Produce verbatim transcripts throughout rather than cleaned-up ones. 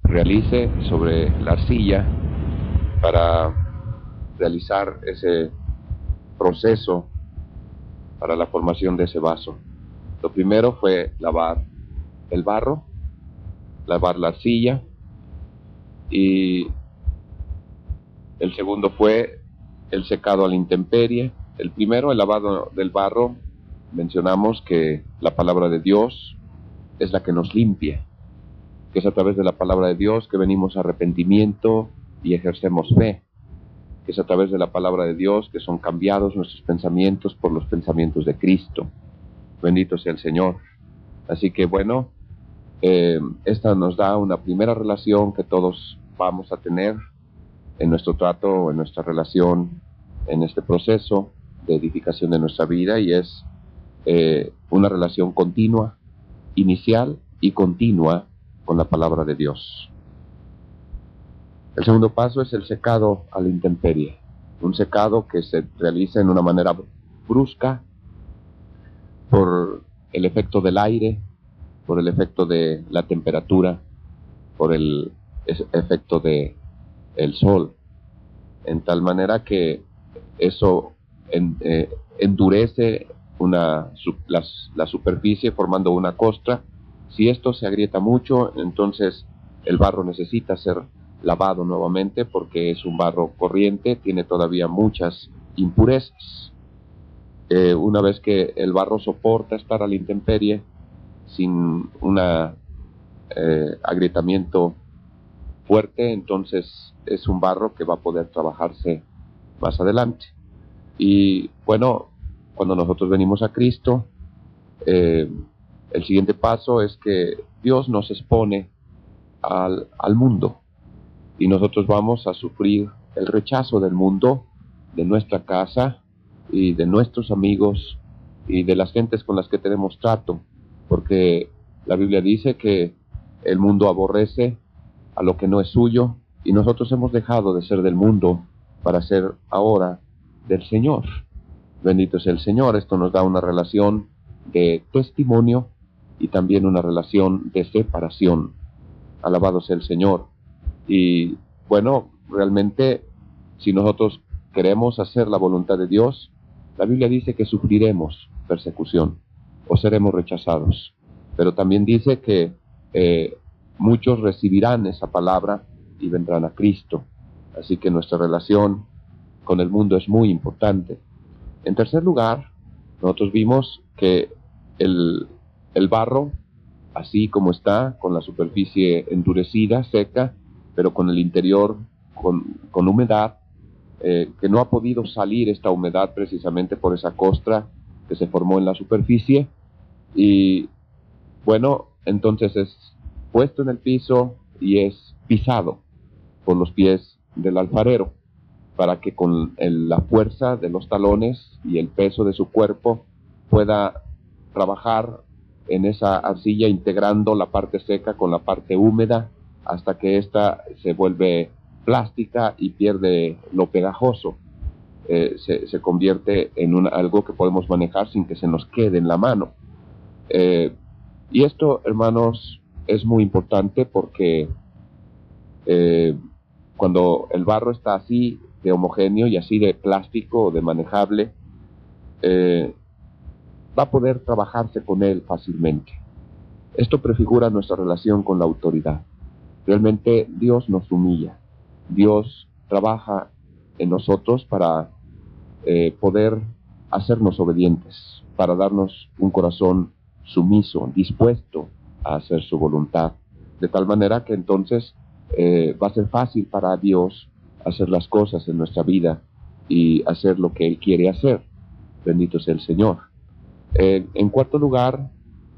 realice sobre la arcilla para realizar ese proceso para la formación de ese vaso. Lo primero fue lavar el barro, lavar la arcilla, y el segundo fue el secado a la intemperie. El primero, el lavado del barro, mencionamos que la palabra de Dios es la que nos limpia, que es a través de la palabra de Dios que venimos a arrepentimiento y ejercemos fe, que es a través de la palabra de Dios que son cambiados nuestros pensamientos por los pensamientos de Cristo. Bendito sea el Señor. Así que bueno, eh, esta nos da una primera relación que todos vamos a tener en nuestro trato, en nuestra relación, en este proceso de edificación de nuestra vida, y es eh, una relación continua, inicial y continua con la palabra de Dios. El segundo paso es el secado a la intemperie, un secado que se realiza en una manera brusca por el efecto del aire, por el efecto de la temperatura, por el efecto de el sol, en tal manera que eso en, eh, endurece una, su, la, la superficie formando una costra. Si esto se agrieta mucho, entonces el barro necesita ser lavado nuevamente porque es un barro corriente, tiene todavía muchas impurezas. Eh, una vez que el barro soporta estar a la intemperie sin un eh, agrietamiento fuerte, entonces es un barro que va a poder trabajarse más adelante. Y bueno, cuando nosotros venimos a Cristo, eh, el siguiente paso es que Dios nos expone al, al mundo, y nosotros vamos a sufrir el rechazo del mundo, de nuestra casa y de nuestros amigos y de las gentes con las que tenemos trato, porque la Biblia dice que el mundo aborrece a lo que no es suyo, y nosotros hemos dejado de ser del mundo para ser ahora del Señor. Bendito sea el Señor. Esto nos da una relación de testimonio y también una relación de separación. Alabado sea el Señor. Y bueno, realmente si nosotros queremos hacer la voluntad de Dios, la Biblia dice que sufriremos persecución o seremos rechazados, pero también dice que eh, muchos recibirán esa palabra y vendrán a Cristo. Así que nuestra relación con el mundo es muy importante. En tercer lugar, nosotros vimos que el, el barro, así como está, con la superficie endurecida, seca, pero con el interior con, con humedad, eh, que no ha podido salir esta humedad precisamente por esa costra que se formó en la superficie, y bueno, entonces es puesto en el piso y es pisado por los pies del alfarero, para que con el, la fuerza de los talones y el peso de su cuerpo pueda trabajar en esa arcilla, integrando la parte seca con la parte húmeda, hasta que ésta se vuelve plástica y pierde lo pegajoso. Eh, se, se convierte en una, algo que podemos manejar sin que se nos quede en la mano. Eh, y esto, hermanos, es muy importante porque eh, cuando el barro está así de homogéneo y así de plástico o de manejable, eh, va a poder trabajarse con él fácilmente. Esto prefigura nuestra relación con la autoridad. Realmente Dios nos humilla. Dios trabaja en nosotros para eh, poder hacernos obedientes, para darnos un corazón sumiso, dispuesto a hacer su voluntad, de tal manera que entonces eh, va a ser fácil para Dios hacer las cosas en nuestra vida y hacer lo que Él quiere hacer. Bendito sea el Señor. Eh, en cuarto lugar,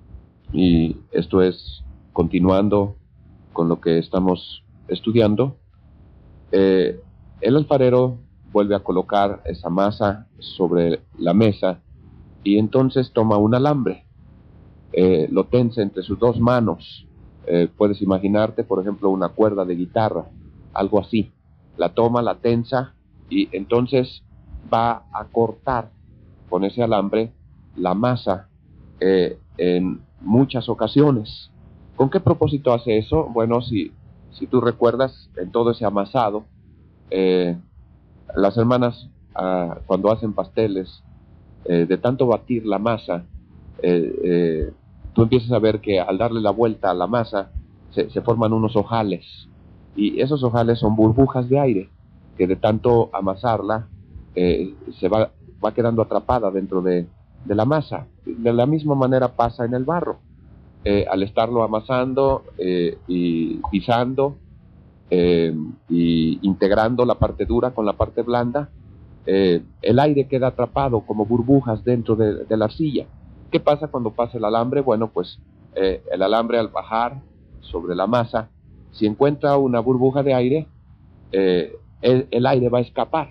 y esto es continuando con lo que estamos estudiando, eh, el alfarero vuelve a colocar esa masa sobre la mesa y entonces toma un alambre, eh, lo tensa entre sus dos manos. Eh, puedes imaginarte, por ejemplo, una cuerda de guitarra, algo así. La toma, la tensa y entonces va a cortar con ese alambre la masa eh, en muchas ocasiones. ¿Con qué propósito hace eso? Bueno, si, si tú recuerdas, en todo ese amasado, eh, las hermanas ah, cuando hacen pasteles, eh, de tanto batir la masa, eh, eh, tú empiezas a ver que al darle la vuelta a la masa, se, se forman unos ojales, y esos ojales son burbujas de aire, que de tanto amasarla, eh, se va, va quedando atrapada dentro de, de la masa. De la misma manera pasa en el barro. Eh, al estarlo amasando eh, y pisando eh, y integrando la parte dura con la parte blanda, eh, el aire queda atrapado como burbujas dentro de, de la arcilla. ¿Qué pasa cuando pasa el alambre? Bueno, pues eh, el alambre al bajar sobre la masa, si encuentra una burbuja de aire, eh, el, el aire va a escapar.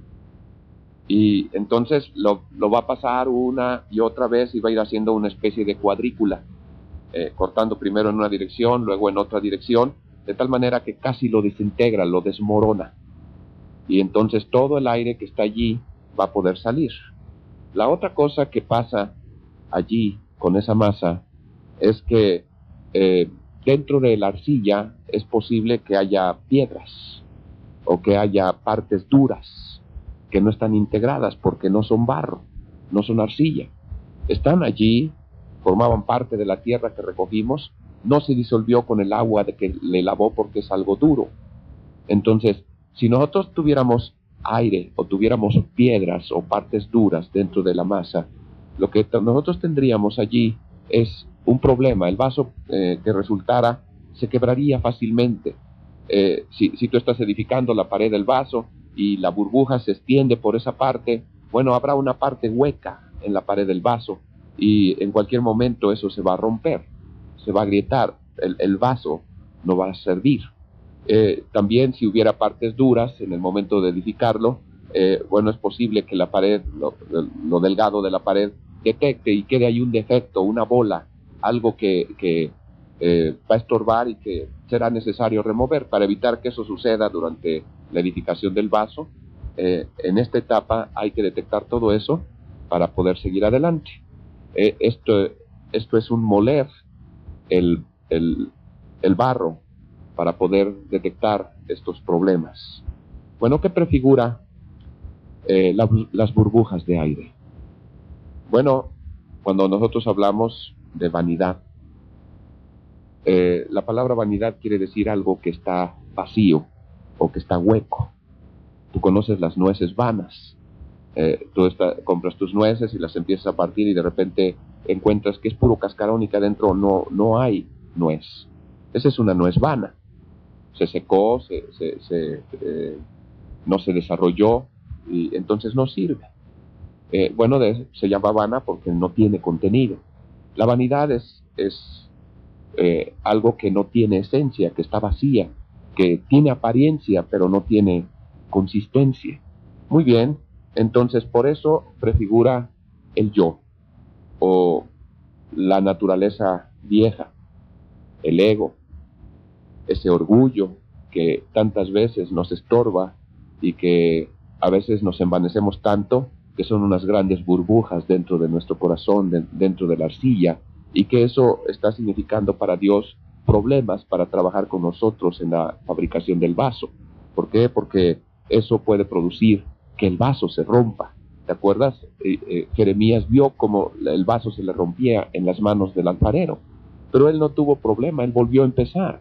Y entonces lo, lo va a pasar una y otra vez y va a ir haciendo una especie de cuadrícula. Eh, cortando primero en una dirección, luego en otra dirección, de tal manera que casi lo desintegra, lo desmorona. Y entonces todo el aire que está allí va a poder salir. La otra cosa que pasa allí con esa masa es que eh, dentro de la arcilla es posible que haya piedras o que haya partes duras que no están integradas porque no son barro, no son arcilla. Están allí, formaban parte de la tierra que recogimos, no se disolvió con el agua de que le lavó porque es algo duro. Entonces, si nosotros tuviéramos aire o tuviéramos piedras o partes duras dentro de la masa, lo que nosotros tendríamos allí es un problema. El vaso eh, que resultara se quebraría fácilmente. Eh, si, si tú estás edificando la pared del vaso y la burbuja se extiende por esa parte, bueno, habrá una parte hueca en la pared del vaso, y en cualquier momento eso se va a romper, se va a agrietar, el, el vaso no va a servir. Eh, también si hubiera partes duras en el momento de edificarlo, eh, bueno, es posible que la pared, lo, lo delgado de la pared, detecte y quede ahí un defecto, una bola, algo que, que eh, va a estorbar y que será necesario remover para evitar que eso suceda durante la edificación del vaso. Eh, en esta etapa hay que detectar todo eso para poder seguir adelante. Eh, esto, esto es un moler el, el, el barro para poder detectar estos problemas. Bueno, ¿qué prefigura eh, la, las burbujas de aire? Bueno, cuando nosotros hablamos de vanidad, eh, la palabra vanidad quiere decir algo que está vacío o que está hueco. Tú conoces las nueces vanas. Eh, tú está, compras tus nueces y las empiezas a partir y de repente encuentras que es puro cascarón y que adentro no, no hay nuez. Esa es una nuez vana. Se secó, se, se, se, eh, no se desarrolló y entonces no sirve. Eh, bueno, de, se llama vana porque no tiene contenido. La vanidad es, es eh, algo que no tiene esencia, que está vacía, que tiene apariencia pero no tiene consistencia. Muy bien. Entonces, por eso prefigura el yo, o la naturaleza vieja, el ego, ese orgullo que tantas veces nos estorba y que a veces nos envanecemos tanto que son unas grandes burbujas dentro de nuestro corazón, de, dentro de la arcilla, y que eso está significando para Dios problemas para trabajar con nosotros en la fabricación del vaso. ¿Por qué? Porque eso puede producir que el vaso se rompa. ¿Te acuerdas? Eh, eh, Jeremías vio como el vaso se le rompía en las manos del alfarero, pero él no tuvo problema, él volvió a empezar.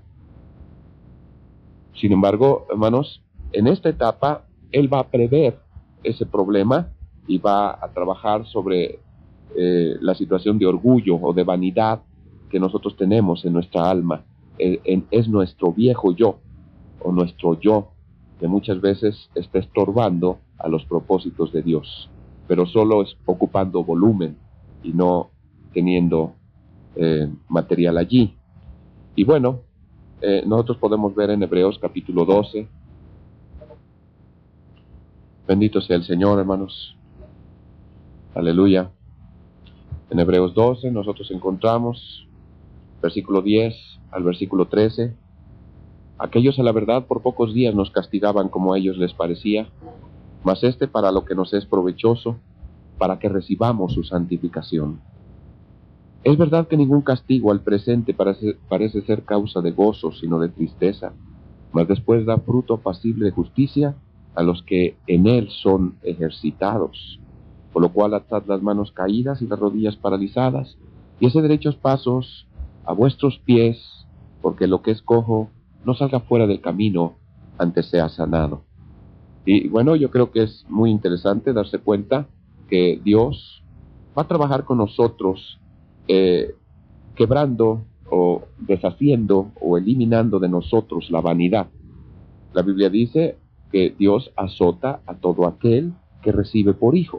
Sin embargo, hermanos, en esta etapa él va a prever ese problema y va a trabajar sobre eh, la situación de orgullo o de vanidad que nosotros tenemos en nuestra alma. Eh, en, es nuestro viejo yo o nuestro yo que muchas veces está estorbando a los propósitos de Dios, pero solo es ocupando volumen y no teniendo eh, material allí. Y bueno, eh, nosotros podemos ver en Hebreos capítulo doce. Bendito sea el Señor, hermanos. Aleluya. En Hebreos doce nosotros encontramos versículo diez al versículo trece. Aquellos a la verdad por pocos días nos castigaban como a ellos les parecía, mas este para lo que nos es provechoso, para que recibamos su santificación. Es verdad que ningún castigo al presente parece, parece ser causa de gozo, sino de tristeza, mas después da fruto apacible de justicia a los que en él son ejercitados. Por lo cual atad las manos caídas y las rodillas paralizadas, y haced derechos pasos a vuestros pies, porque lo que es cojo no salga fuera del camino, antes sea sanado. Y bueno, yo creo que es muy interesante darse cuenta que Dios va a trabajar con nosotros, eh, quebrando o deshaciendo o eliminando de nosotros la vanidad. La Biblia dice que Dios azota a todo aquel que recibe por hijo.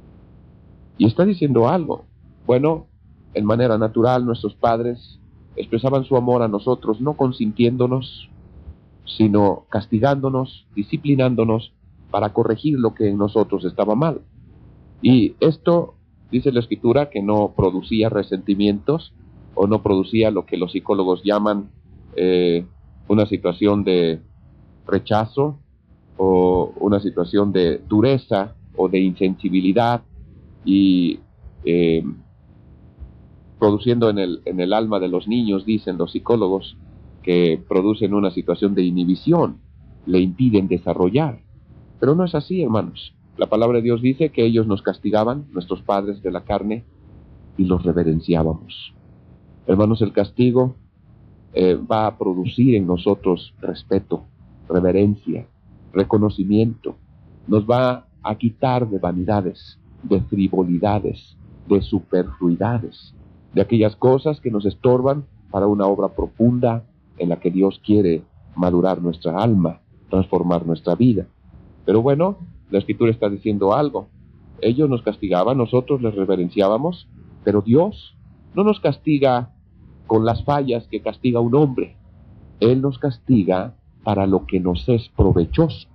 Y está diciendo algo. Bueno, en manera natural nuestros padres expresaban su amor a nosotros no consintiéndonos, sino castigándonos, disciplinándonos para corregir lo que en nosotros estaba mal. Y esto, dice la Escritura, que no producía resentimientos o no producía lo que los psicólogos llaman eh, una situación de rechazo o una situación de dureza o de insensibilidad, y eh, produciendo en el, en el alma de los niños, dicen los psicólogos, que producen una situación de inhibición, le impiden desarrollar. Pero no es así, hermanos. La palabra de Dios dice que ellos nos castigaban, nuestros padres de la carne, y los reverenciábamos. Hermanos, el castigo eh, va a producir en nosotros respeto, reverencia, reconocimiento. Nos va a quitar de vanidades, de frivolidades, de superfluidades, de aquellas cosas que nos estorban para una obra profunda en la que Dios quiere madurar nuestra alma, transformar nuestra vida. Pero bueno, la Escritura está diciendo algo. Ellos nos castigaban, nosotros les reverenciábamos, pero Dios no nos castiga con las fallas que castiga un hombre. Él nos castiga para lo que nos es provechoso.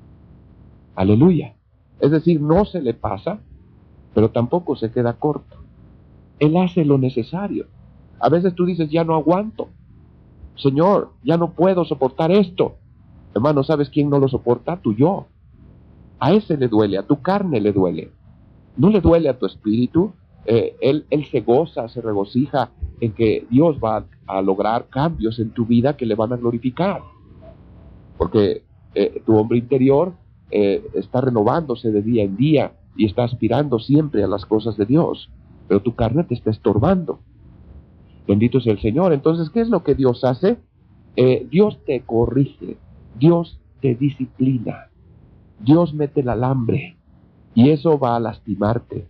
Aleluya. Es decir, no se le pasa, pero tampoco se queda corto. Él hace lo necesario. A veces tú dices, ya no aguanto. Señor, ya no puedo soportar esto. Hermano, ¿sabes quién no lo soporta? Tu yo. A ese le duele, a tu carne le duele. No le duele a tu espíritu. Eh, él, él se goza, se regocija en que Dios va a, a lograr cambios en tu vida que le van a glorificar. Porque eh, tu hombre interior eh, está renovándose de día en día y está aspirando siempre a las cosas de Dios. Pero tu carne te está estorbando. Bendito sea el Señor. Entonces, ¿qué es lo que Dios hace? Eh, Dios te corrige, Dios te disciplina, Dios mete el alambre, y eso va a lastimarte.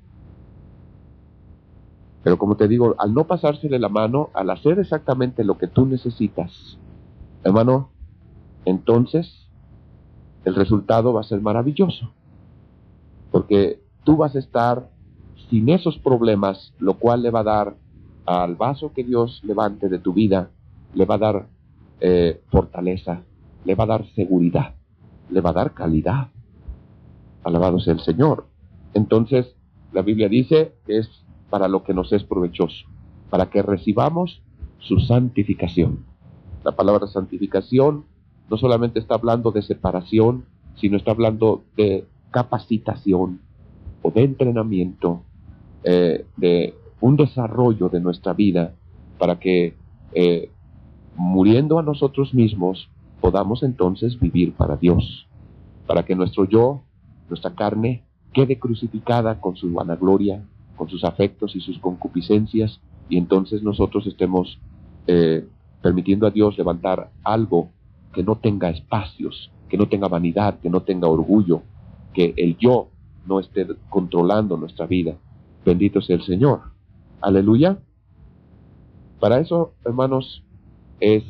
Pero como te digo, al no pasársele la mano, al hacer exactamente lo que tú necesitas, hermano, entonces el resultado va a ser maravilloso. Porque tú vas a estar sin esos problemas, lo cual le va a dar al vaso que Dios levante de tu vida, le va a dar eh, fortaleza, le va a dar seguridad, le va a dar calidad. Alabado sea el Señor. Entonces, la Biblia dice que es para lo que nos es provechoso, para que recibamos su santificación. La palabra santificación no solamente está hablando de separación, sino está hablando de capacitación o de entrenamiento, eh, de un desarrollo de nuestra vida, para que eh, muriendo a nosotros mismos podamos entonces vivir para Dios, para que nuestro yo, nuestra carne, quede crucificada con su vanagloria, con sus afectos y sus concupiscencias, y entonces nosotros estemos eh, permitiendo a Dios levantar algo que no tenga espacios, que no tenga vanidad, que no tenga orgullo, que el yo no esté controlando nuestra vida. Bendito sea el Señor. Aleluya. Para eso, hermanos, es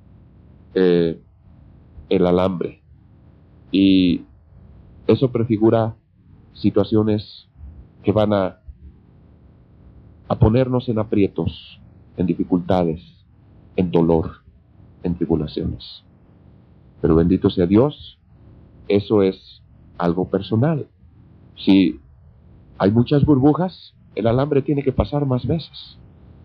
eh, el alambre. Y eso prefigura situaciones que van a, a ponernos en aprietos, en dificultades, en dolor, en tribulaciones. Pero bendito sea Dios, eso es algo personal. Si hay muchas burbujas, el alambre tiene que pasar más veces.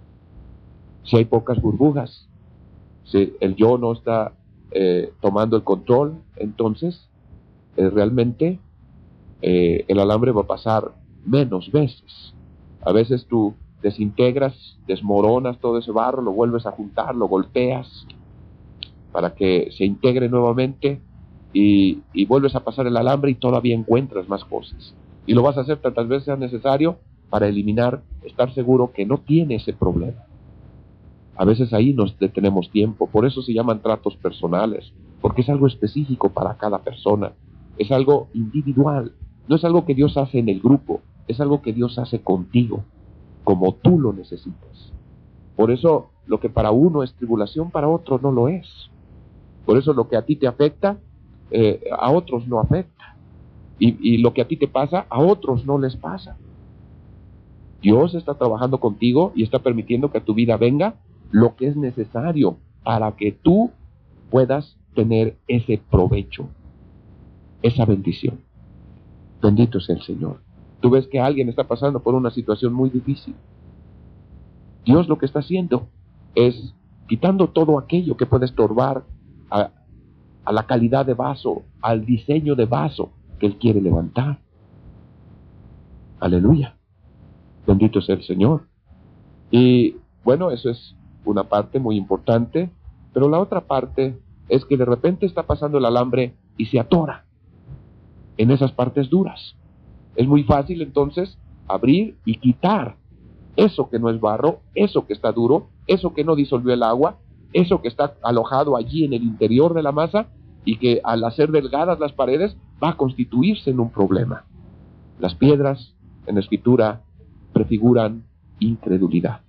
Si hay pocas burbujas, si el yo no está eh, tomando el control, entonces eh, realmente eh, el alambre va a pasar menos veces. A veces tú desintegras, desmoronas todo ese barro, lo vuelves a juntar, lo golpeas, para que se integre nuevamente y, y vuelves a pasar el alambre y todavía encuentras más cosas. Y lo vas a hacer tantas veces sea necesario para eliminar, estar seguro que no tiene ese problema. A veces ahí nos detenemos tiempo, por eso se llaman tratos personales, porque es algo específico para cada persona, es algo individual, no es algo que Dios hace en el grupo, es algo que Dios hace contigo, como tú lo necesitas. Por eso lo que para uno es tribulación, para otro no lo es. Por eso lo que a ti te afecta, eh, a otros no afecta. Y, y lo que a ti te pasa, a otros no les pasa. Dios está trabajando contigo y está permitiendo que a tu vida venga lo que es necesario para que tú puedas tener ese provecho, esa bendición. Bendito sea el Señor. Tú ves que alguien está pasando por una situación muy difícil. Dios lo que está haciendo es quitando todo aquello que puede estorbar a, a la calidad de vaso, al diseño de vaso que Él quiere levantar. Aleluya. Bendito sea el Señor. Y bueno, eso es una parte muy importante, pero la otra parte es que de repente está pasando el alambre y se atora en esas partes duras. Es muy fácil entonces abrir y quitar eso que no es barro, eso que está duro, eso que no disolvió el agua, eso que está alojado allí en el interior de la masa y que al hacer delgadas las paredes va a constituirse en un problema. Las piedras en la Escritura prefiguran incredulidad,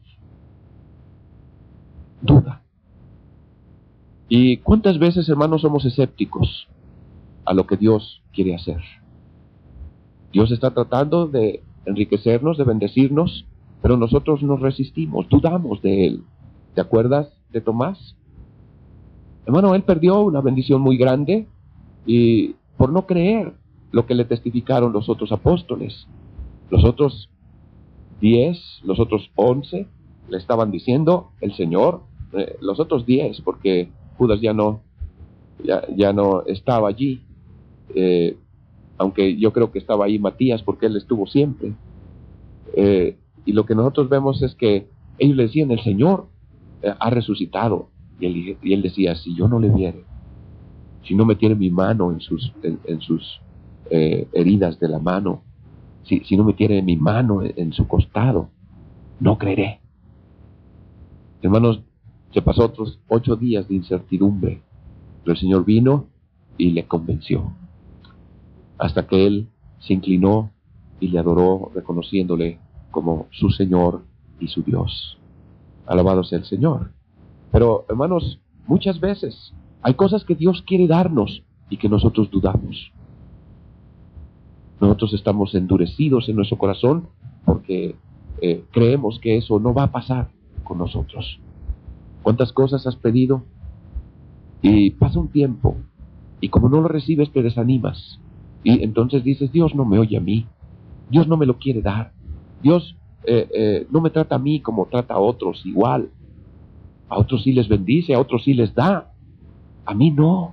duda. ¿Y cuántas veces, hermanos, somos escépticos a lo que Dios quiere hacer? Dios está tratando de enriquecernos, de bendecirnos, pero nosotros nos resistimos, dudamos de Él. ¿Te acuerdas de Tomás? Hermano, él perdió una bendición muy grande y por no creer lo que le testificaron los otros apóstoles. Los otros diez, los otros once le estaban diciendo el Señor, eh, los otros diez, porque Judas ya no, ya, ya no estaba allí, eh, aunque yo creo que estaba ahí Matías, porque él estuvo siempre. Eh, y lo que nosotros vemos es que ellos le decían, el Señor eh, ha resucitado, y él, y él decía, si yo no le viere, si no metiere mi mano en sus, en, en sus eh, heridas de la mano, si, si no metiere mi mano en, en su costado, no creeré. Hermanos, se pasó otros ocho días de incertidumbre, pero el Señor vino y le convenció, hasta que él se inclinó y le adoró, reconociéndole como su Señor y su Dios. Alabado sea el Señor. Pero, hermanos, muchas veces hay cosas que Dios quiere darnos y que nosotros dudamos. Nosotros estamos endurecidos en nuestro corazón porque eh, creemos que eso no va a pasar con nosotros. ¿Cuántas cosas has pedido? Y pasa un tiempo y como no lo recibes te desanimas. Y entonces dices, Dios no me oye a mí, Dios no me lo quiere dar, Dios eh, eh, no me trata a mí como trata a otros igual, a otros sí les bendice, a otros sí les da, a mí no.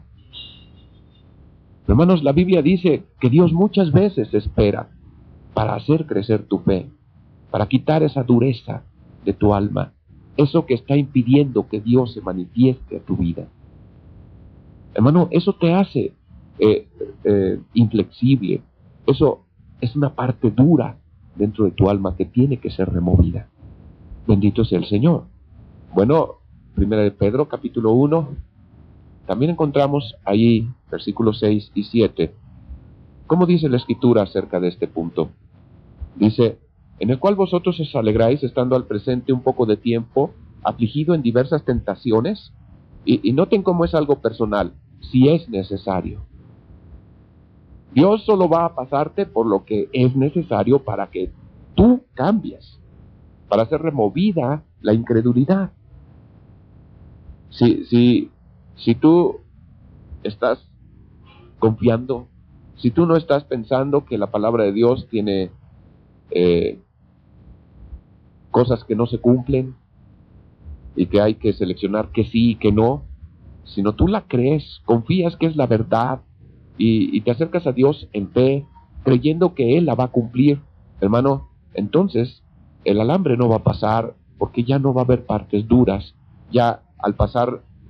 Hermanos, la Biblia dice que Dios muchas veces espera para hacer crecer tu fe, para quitar esa dureza de tu alma, eso que está impidiendo que Dios se manifieste a tu vida. Hermano, eso te hace Eh, eh, inflexible. Eso es una parte dura dentro de tu alma que tiene que ser removida. Bendito sea el Señor. Bueno, primera de Pedro capítulo uno, también encontramos ahí versículos seis y siete. ¿Cómo dice la Escritura acerca de este punto? Dice, en el cual vosotros os alegráis estando al presente un poco de tiempo afligido en diversas tentaciones, y, y noten cómo es algo personal, si es necesario. Dios solo va a pasarte por lo que es necesario para que tú cambies, para ser removida la incredulidad. Si, si, si tú estás confiando, si tú no estás pensando que la palabra de Dios tiene eh, cosas que no se cumplen y que hay que seleccionar que sí y que no, sino tú la crees, confías que es la verdad, Y, y te acercas a Dios en fe, creyendo que Él la va a cumplir, hermano, entonces el alambre no va a pasar, porque ya no va a haber partes duras. Ya al pasar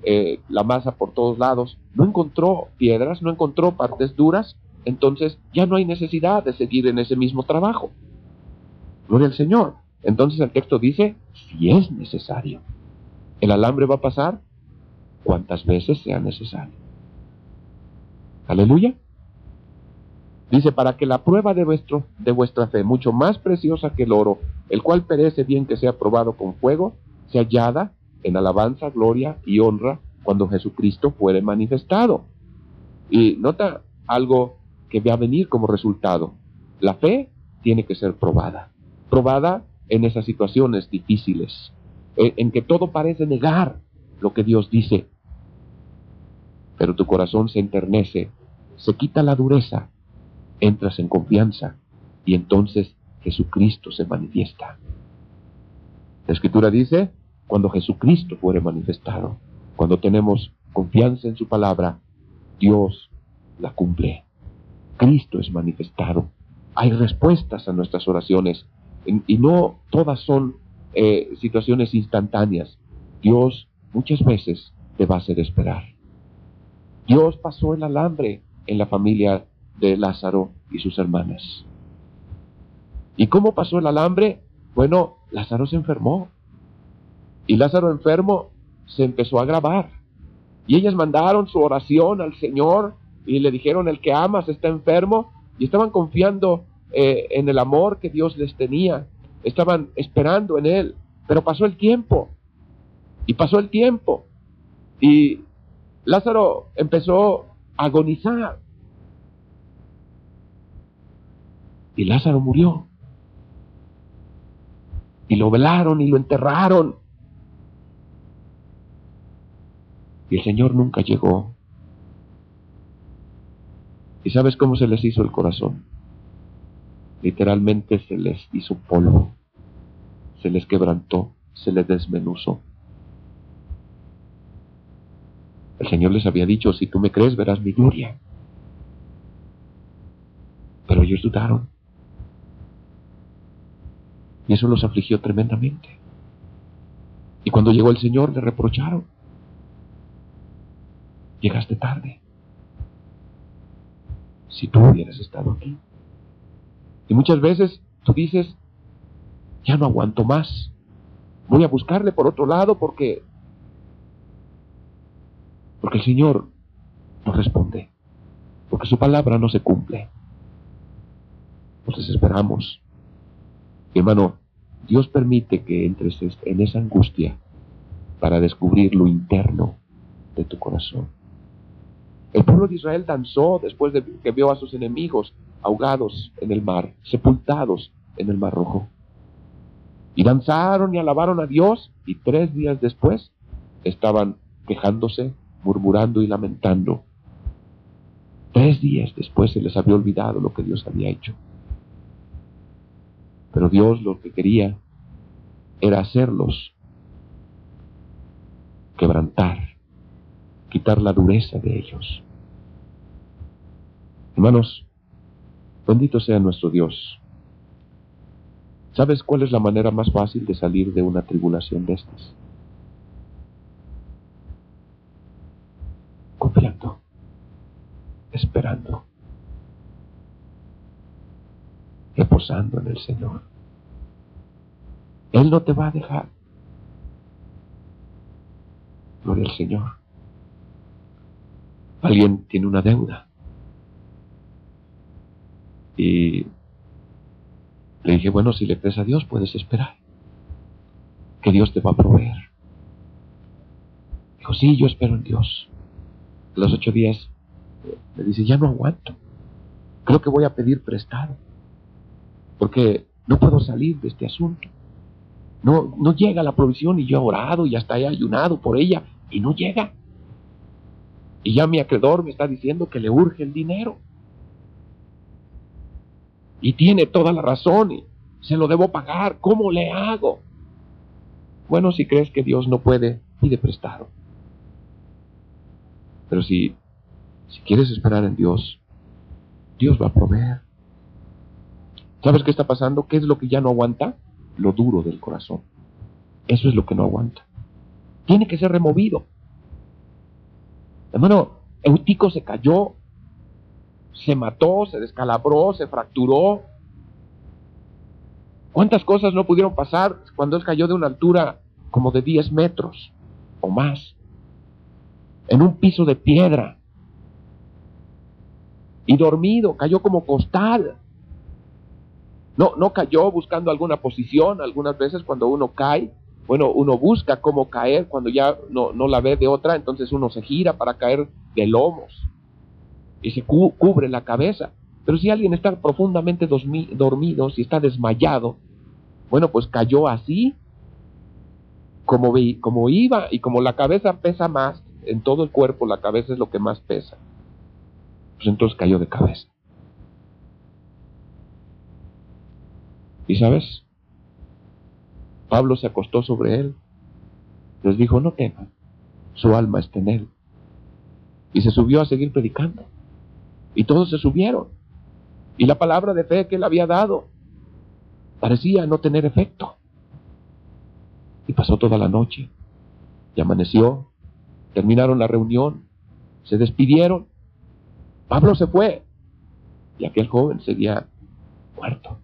eh, la masa por todos lados, no encontró piedras, no encontró partes duras, entonces ya no hay necesidad de seguir en ese mismo trabajo. Gloria al Señor. Entonces el texto dice, si es necesario. El alambre va a pasar cuantas veces sea necesario. Aleluya. Dice, para que la prueba de, vuestro, de vuestra fe, mucho más preciosa que el oro, el cual perece bien que sea probado con fuego, sea hallada en alabanza, gloria y honra cuando Jesucristo fuere manifestado. Y nota algo que va a venir como resultado. La fe tiene que ser probada. Probada en esas situaciones difíciles, en, en que todo parece negar lo que Dios dice. Pero tu corazón se enternece, se quita la dureza, entras en confianza y entonces Jesucristo se manifiesta. La Escritura dice, cuando Jesucristo fuere manifestado, cuando tenemos confianza en su palabra, Dios la cumple. Cristo es manifestado. Hay respuestas a nuestras oraciones y no todas son eh, situaciones instantáneas. Dios muchas veces te va a hacer esperar. Dios pasó el alambre en la familia de Lázaro y sus hermanas. ¿Y cómo pasó el alambre? Bueno, Lázaro se enfermó. Y Lázaro enfermo se empezó a agravar. Y ellas mandaron su oración al Señor y le dijeron, el que amas está enfermo. Y estaban confiando eh, en el amor que Dios les tenía. Estaban esperando en Él. Pero pasó el tiempo. Y pasó el tiempo. Y Lázaro empezó a agonizar. Y Lázaro murió. Y lo velaron y lo enterraron. Y el Señor nunca llegó. ¿Y sabes cómo se les hizo el corazón? Literalmente se les hizo polvo. Se les quebrantó, se les desmenuzó. El Señor les había dicho, si tú me crees, verás mi gloria. Pero ellos dudaron. Y eso los afligió tremendamente. Y cuando llegó el Señor, le reprocharon. Llegaste tarde. Si tú hubieras estado aquí. Y muchas veces tú dices, ya no aguanto más. Voy a buscarle por otro lado porque, porque el Señor no responde. Porque su palabra no se cumple. Nos desesperamos. Y hermano, Dios permite que entres en esa angustia para descubrir lo interno de tu corazón. El pueblo de Israel danzó después de que vio a sus enemigos ahogados en el mar, sepultados en el mar rojo. Y danzaron y alabaron a Dios, y tres días después estaban quejándose, murmurando y lamentando. Tres días después se les había olvidado lo que Dios había hecho. Pero Dios lo que quería era hacerlos quebrantar, quitar la dureza de ellos. Hermanos, bendito sea nuestro Dios. ¿Sabes cuál es la manera más fácil de salir de una tribulación de estas? Confiando, esperando, reposando en el Señor. Él no te va a dejar. Gloria al Señor. Alguien tiene una deuda. Y le dije, bueno, si le crees a Dios, puedes esperar. Que Dios te va a proveer. Dijo, sí, yo espero en Dios. A los ocho días me dice, ya no aguanto. Creo que voy a pedir prestado. Porque no puedo salir de este asunto. No, no llega la provisión y yo he orado y hasta he ayunado por ella y no llega. Y ya mi acreedor me está diciendo que le urge el dinero. Y tiene toda la razón y se lo debo pagar. ¿Cómo le hago? Bueno, si crees que Dios no puede, pide prestado. Pero si, si quieres esperar en Dios, Dios va a proveer. ¿Sabes qué está pasando? ¿Qué es lo que ya no aguanta? Lo duro del corazón. Eso es lo que no aguanta. Tiene que ser removido. Hermano, Eutico se cayó, se mató, se descalabró, se fracturó. ¿Cuántas cosas no pudieron pasar cuando él cayó de una altura como de diez metros o más? En un piso de piedra. Y dormido, cayó como costal. No, no cayó buscando alguna posición. Algunas veces cuando uno cae, bueno, uno busca cómo caer. Cuando ya no, no la ve de otra, entonces uno se gira para caer de lomos y se cu cubre la cabeza. Pero si alguien está profundamente dormido, si está desmayado, bueno, pues cayó así, como, vi, como iba, y como la cabeza pesa más, en todo el cuerpo la cabeza es lo que más pesa, pues entonces cayó de cabeza. ¿Y sabes? Pablo se acostó sobre él, les dijo, no teman, su alma está en él. Y se subió a seguir predicando. Y todos se subieron. Y la palabra de fe que él había dado parecía no tener efecto. Y pasó toda la noche. Y amaneció. Terminaron la reunión. Se despidieron. Pablo se fue. Y aquel joven seguía muerto.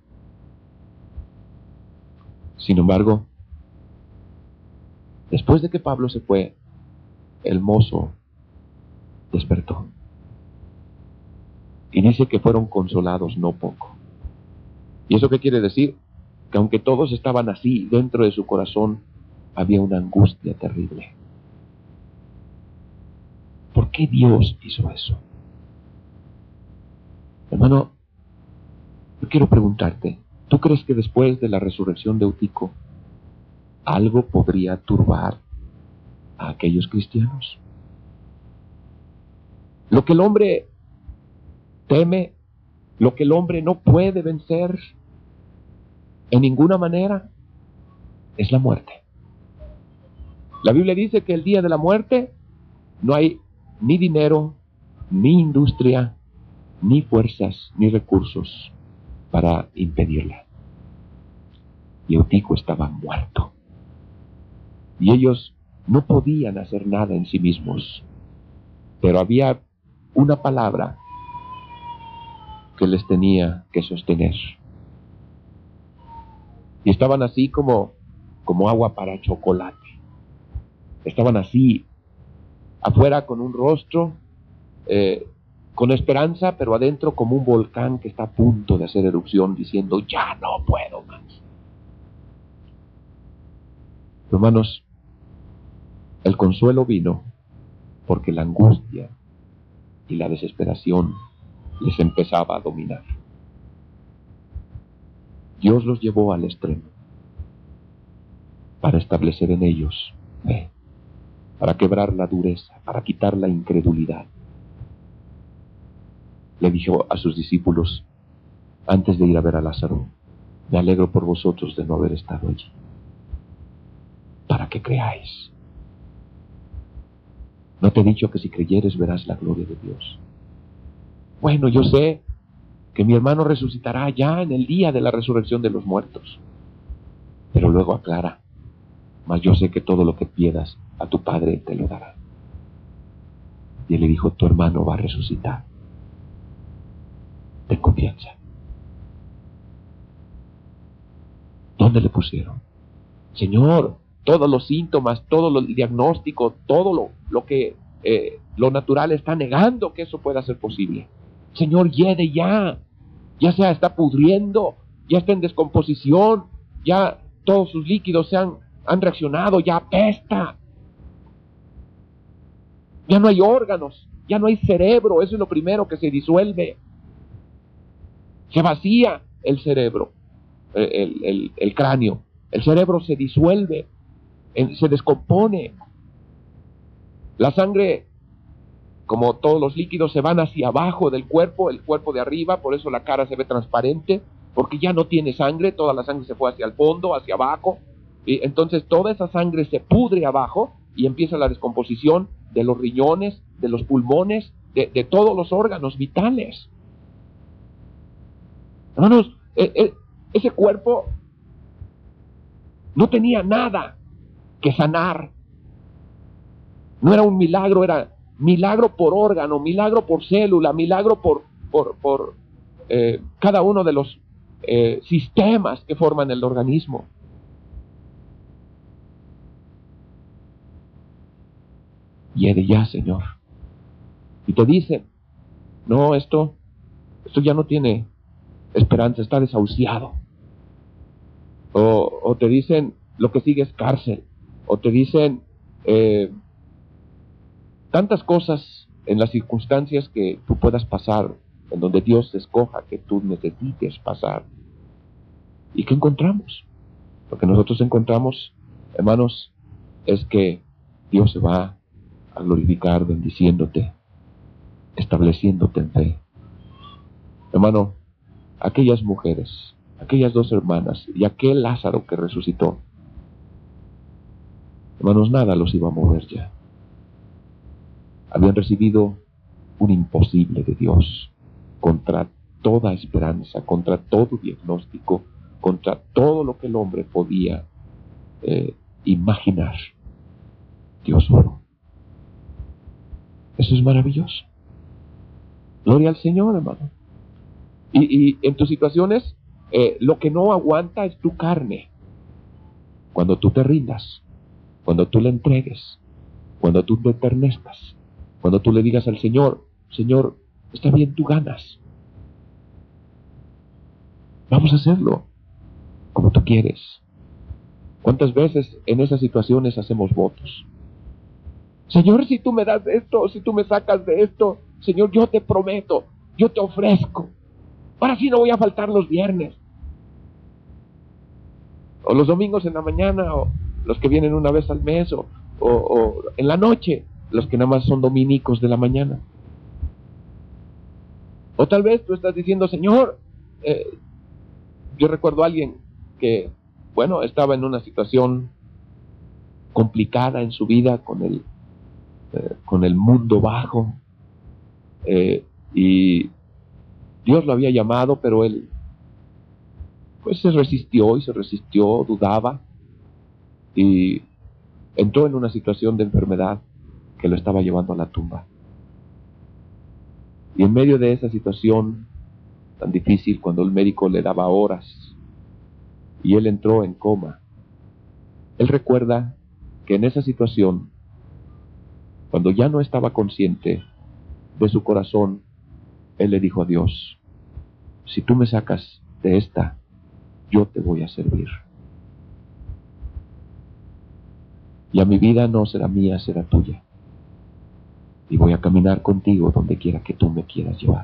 Sin embargo, después de que Pablo se fue, el mozo despertó. Y dice que fueron consolados no poco. ¿Y eso qué quiere decir? Que aunque todos estaban así, dentro de su corazón había una angustia terrible. ¿Por qué Dios hizo eso? Hermano, yo quiero preguntarte, ¿tú crees que después de la resurrección de Eutico algo podría turbar a aquellos cristianos? Lo que el hombre teme, lo que el hombre no puede vencer en ninguna manera, es la muerte. La Biblia dice que el día de la muerte no hay ni dinero, ni industria, ni fuerzas, ni recursos para impedirla. Y Eutico estaba muerto. Y ellos no podían hacer nada en sí mismos. Pero había una palabra que les tenía que sostener. Y estaban así como, como agua para chocolate. Estaban así, afuera con un rostro, eh, con esperanza, pero adentro como un volcán que está a punto de hacer erupción, diciendo, ya no puedo más. Hermanos, el consuelo vino porque la angustia y la desesperación les empezaba a dominar. Dios los llevó al extremo para establecer en ellos fe, para quebrar la dureza, para quitar la incredulidad. Le dijo a sus discípulos, antes de ir a ver a Lázaro, me alegro por vosotros de no haber estado allí, para que creáis. ¿No te he dicho que si creyeres verás la gloria de Dios? Bueno, yo sé que mi hermano resucitará ya en el día de la resurrección de los muertos. Pero luego aclara, mas yo sé que todo lo que pidas a tu Padre te lo dará. Y él le dijo, tu hermano va a resucitar. Ten confianza. ¿Dónde le pusieron? Señor, todos los síntomas, todo lo, el diagnóstico, todo lo, lo que eh, lo natural está negando que eso pueda ser posible. Señor, hiede ya, ya se está pudriendo, ya está en descomposición, ya todos sus líquidos se han, han reaccionado, ya apesta. Ya no hay órganos, ya no hay cerebro, eso es lo primero que se disuelve. Se vacía el cerebro, el, el, el cráneo, el cerebro se disuelve, se descompone. La sangre, como todos los líquidos, se van hacia abajo del cuerpo, el cuerpo de arriba, por eso la cara se ve transparente, porque ya no tiene sangre, toda la sangre se fue hacia el fondo, hacia abajo, y entonces toda esa sangre se pudre abajo y empieza la descomposición de los riñones, de los pulmones, de, de todos los órganos vitales. Hermanos, eh, eh, ese cuerpo no tenía nada que sanar. No era un milagro, era milagro por órgano, milagro por célula, milagro por, por, por eh, cada uno de los eh, sistemas que forman el organismo. Hiede ya, Señor. Y te dicen, no, esto, esto ya no tiene esperanza, está desahuciado. O, o te dicen, lo que sigue es cárcel. O te dicen eh, tantas cosas en las circunstancias que tú puedas pasar, en donde Dios escoja que tú necesites pasar. ¿Y qué encontramos? Lo que nosotros encontramos, hermanos, es que Dios se va a glorificar bendiciéndote, estableciéndote en fe. Hermano, aquellas mujeres, aquellas dos hermanas y aquel Lázaro que resucitó, hermanos, nada los iba a mover ya. Habían recibido un imposible de Dios, contra toda esperanza, contra todo diagnóstico, contra todo lo que el hombre podía eh, imaginar. Dios obró. Eso es maravilloso. Gloria al Señor, hermano. Y, y en tus situaciones, eh, lo que no aguanta es tu carne. Cuando tú te rindas, cuando tú le entregues, cuando tú te enternezcas, cuando tú le digas al Señor, Señor, está bien, tú ganas. Vamos a hacerlo como tú quieres. ¿Cuántas veces en esas situaciones hacemos votos? Señor, si tú me das esto, si tú me sacas de esto, Señor, yo te prometo, yo te ofrezco. Ahora sí no voy a faltar los viernes. O los domingos en la mañana, o los que vienen una vez al mes, o, o, o en la noche, los que nada más son dominicos de la mañana. O tal vez tú estás diciendo, Señor, eh, yo recuerdo a alguien que, bueno, estaba en una situación complicada en su vida con el, eh, con el mundo bajo, eh, y Dios lo había llamado, pero él pues se resistió y se resistió, dudaba, y entró en una situación de enfermedad que lo estaba llevando a la tumba. Y en medio de esa situación tan difícil, cuando el médico le daba horas y él entró en coma, él recuerda que en esa situación, cuando ya no estaba consciente de su corazón, él le dijo a Dios, si tú me sacas de esta, yo te voy a servir. Ya mi vida no será mía, será tuya. Y voy a caminar contigo donde quiera que tú me quieras llevar.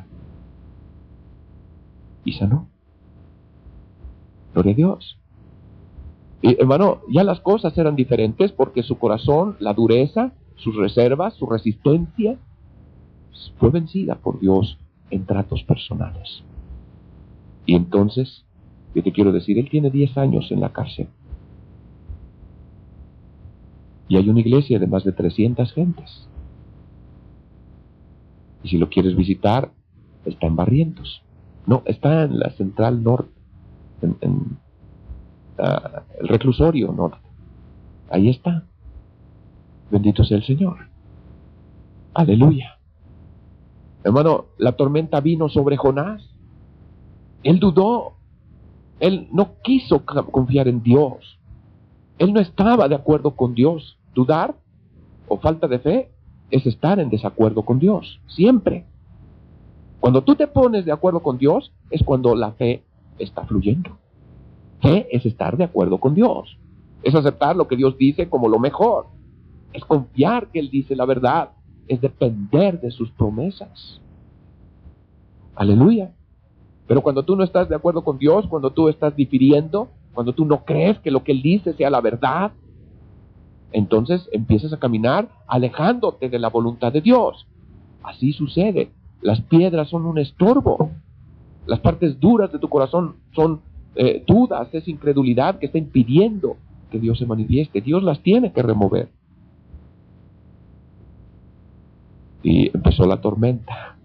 Y sanó. Gloria a Dios. Y, hermano, ya las cosas eran diferentes porque su corazón, la dureza, sus reservas, su resistencia, fue vencida por Dios en tratos personales. Y entonces, yo te quiero decir, él tiene diez años en la cárcel. Y hay una iglesia de más de trescientas gentes. Y si lo quieres visitar, está en Barrientos. No, está en la Central Norte, en, en uh, el reclusorio norte. Ahí está. Bendito sea el Señor. Aleluya. Hermano, la tormenta vino sobre Jonás. Él dudó. Él no quiso confiar en Dios. Él no estaba de acuerdo con Dios. Dudar o falta de fe es estar en desacuerdo con Dios. Siempre. Cuando tú te pones de acuerdo con Dios, es cuando la fe está fluyendo. Fe es estar de acuerdo con Dios. Es aceptar lo que Dios dice como lo mejor. Es confiar que Él dice la verdad. Es depender de sus promesas. Aleluya. Pero cuando tú no estás de acuerdo con Dios, cuando tú estás difiriendo, cuando tú no crees que lo que Él dice sea la verdad, entonces empiezas a caminar alejándote de la voluntad de Dios. Así sucede. Las piedras son un estorbo. Las partes duras de tu corazón son eh, dudas, es incredulidad que está impidiendo que Dios se manifieste. Dios las tiene que remover. Y empezó la tormenta.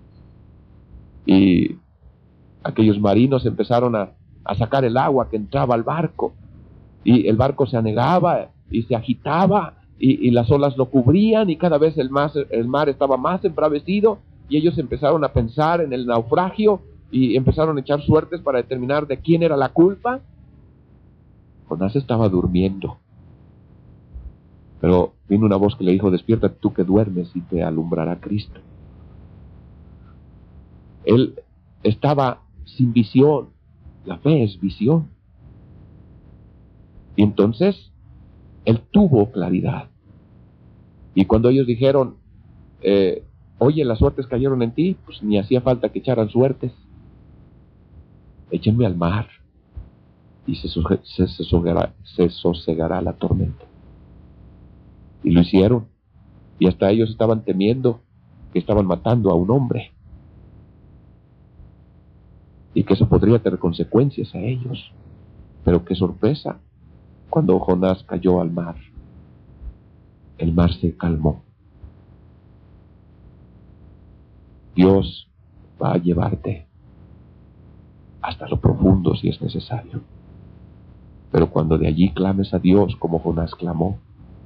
Y aquellos marinos empezaron a, a sacar el agua que entraba al barco. Y el barco se anegaba y se agitaba y, y las olas lo cubrían y cada vez el, más, el mar estaba más embravecido y ellos empezaron a pensar en el naufragio y empezaron a echar suertes para determinar de quién era la culpa. Jonás estaba durmiendo, pero vino una voz que le dijo: despierta tú que duermes y te alumbrará Cristo. Él estaba sin visión. La fe es visión. Y entonces él tuvo claridad. Y cuando ellos dijeron, eh, oye, las suertes cayeron en ti, pues ni hacía falta que echaran suertes. Échenme al mar y se, se, se, sosegará, se sosegará la tormenta. Y lo hicieron. Y hasta ellos estaban temiendo que estaban matando a un hombre. Y que eso podría tener consecuencias a ellos. Pero qué sorpresa, cuando Jonás cayó al mar, el mar se calmó. Dios va a llevarte hasta lo profundo si es necesario. Pero cuando de allí clames a Dios como Jonás clamó,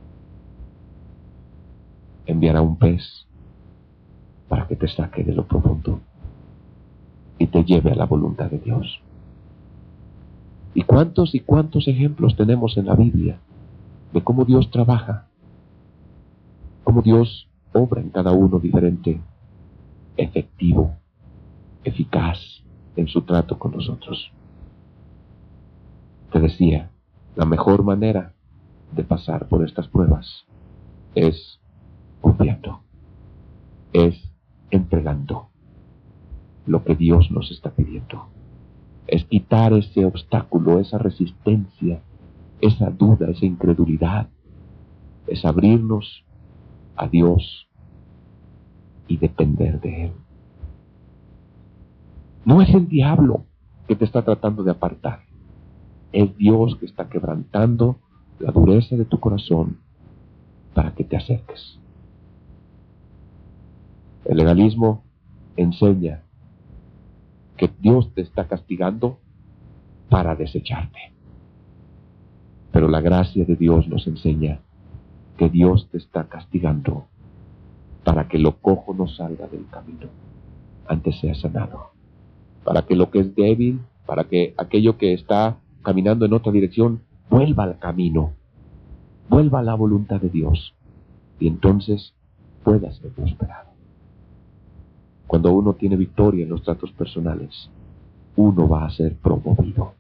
enviará un pez para que te saque de lo profundo y te lleve a la voluntad de Dios. ¿Y cuántos y cuántos ejemplos tenemos en la Biblia de cómo Dios trabaja, cómo Dios obra en cada uno diferente, efectivo, eficaz en su trato con nosotros? Te decía, la mejor manera de pasar por estas pruebas es confiando, es entregando lo que Dios nos está pidiendo. Es quitar ese obstáculo, esa resistencia, esa duda, esa incredulidad. Es abrirnos a Dios y depender de Él. No es el diablo que te está tratando de apartar. Es Dios que está quebrantando la dureza de tu corazón para que te acerques. El legalismo enseña que Dios te está castigando para desecharte. Pero la gracia de Dios nos enseña que Dios te está castigando para que lo cojo no salga del camino, antes sea sanado. Para que lo que es débil, para que aquello que está caminando en otra dirección, vuelva al camino, vuelva a la voluntad de Dios, y entonces pueda ser prosperado. Cuando uno tiene victoria en los tratos personales, uno va a ser promovido.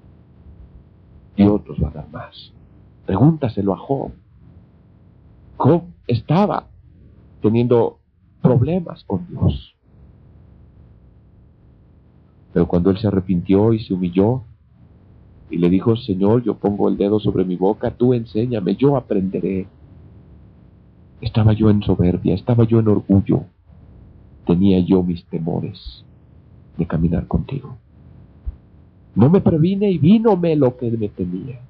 Dios nos va a dar más. Pregúntaselo a Job. Job estaba teniendo problemas con Dios. Pero cuando él se arrepintió y se humilló y le dijo: Señor, yo pongo el dedo sobre mi boca, tú enséñame, yo aprenderé. Estaba yo en soberbia, estaba yo en orgullo. Tenía yo mis temores de caminar contigo. No me previne y vínome lo que me temía.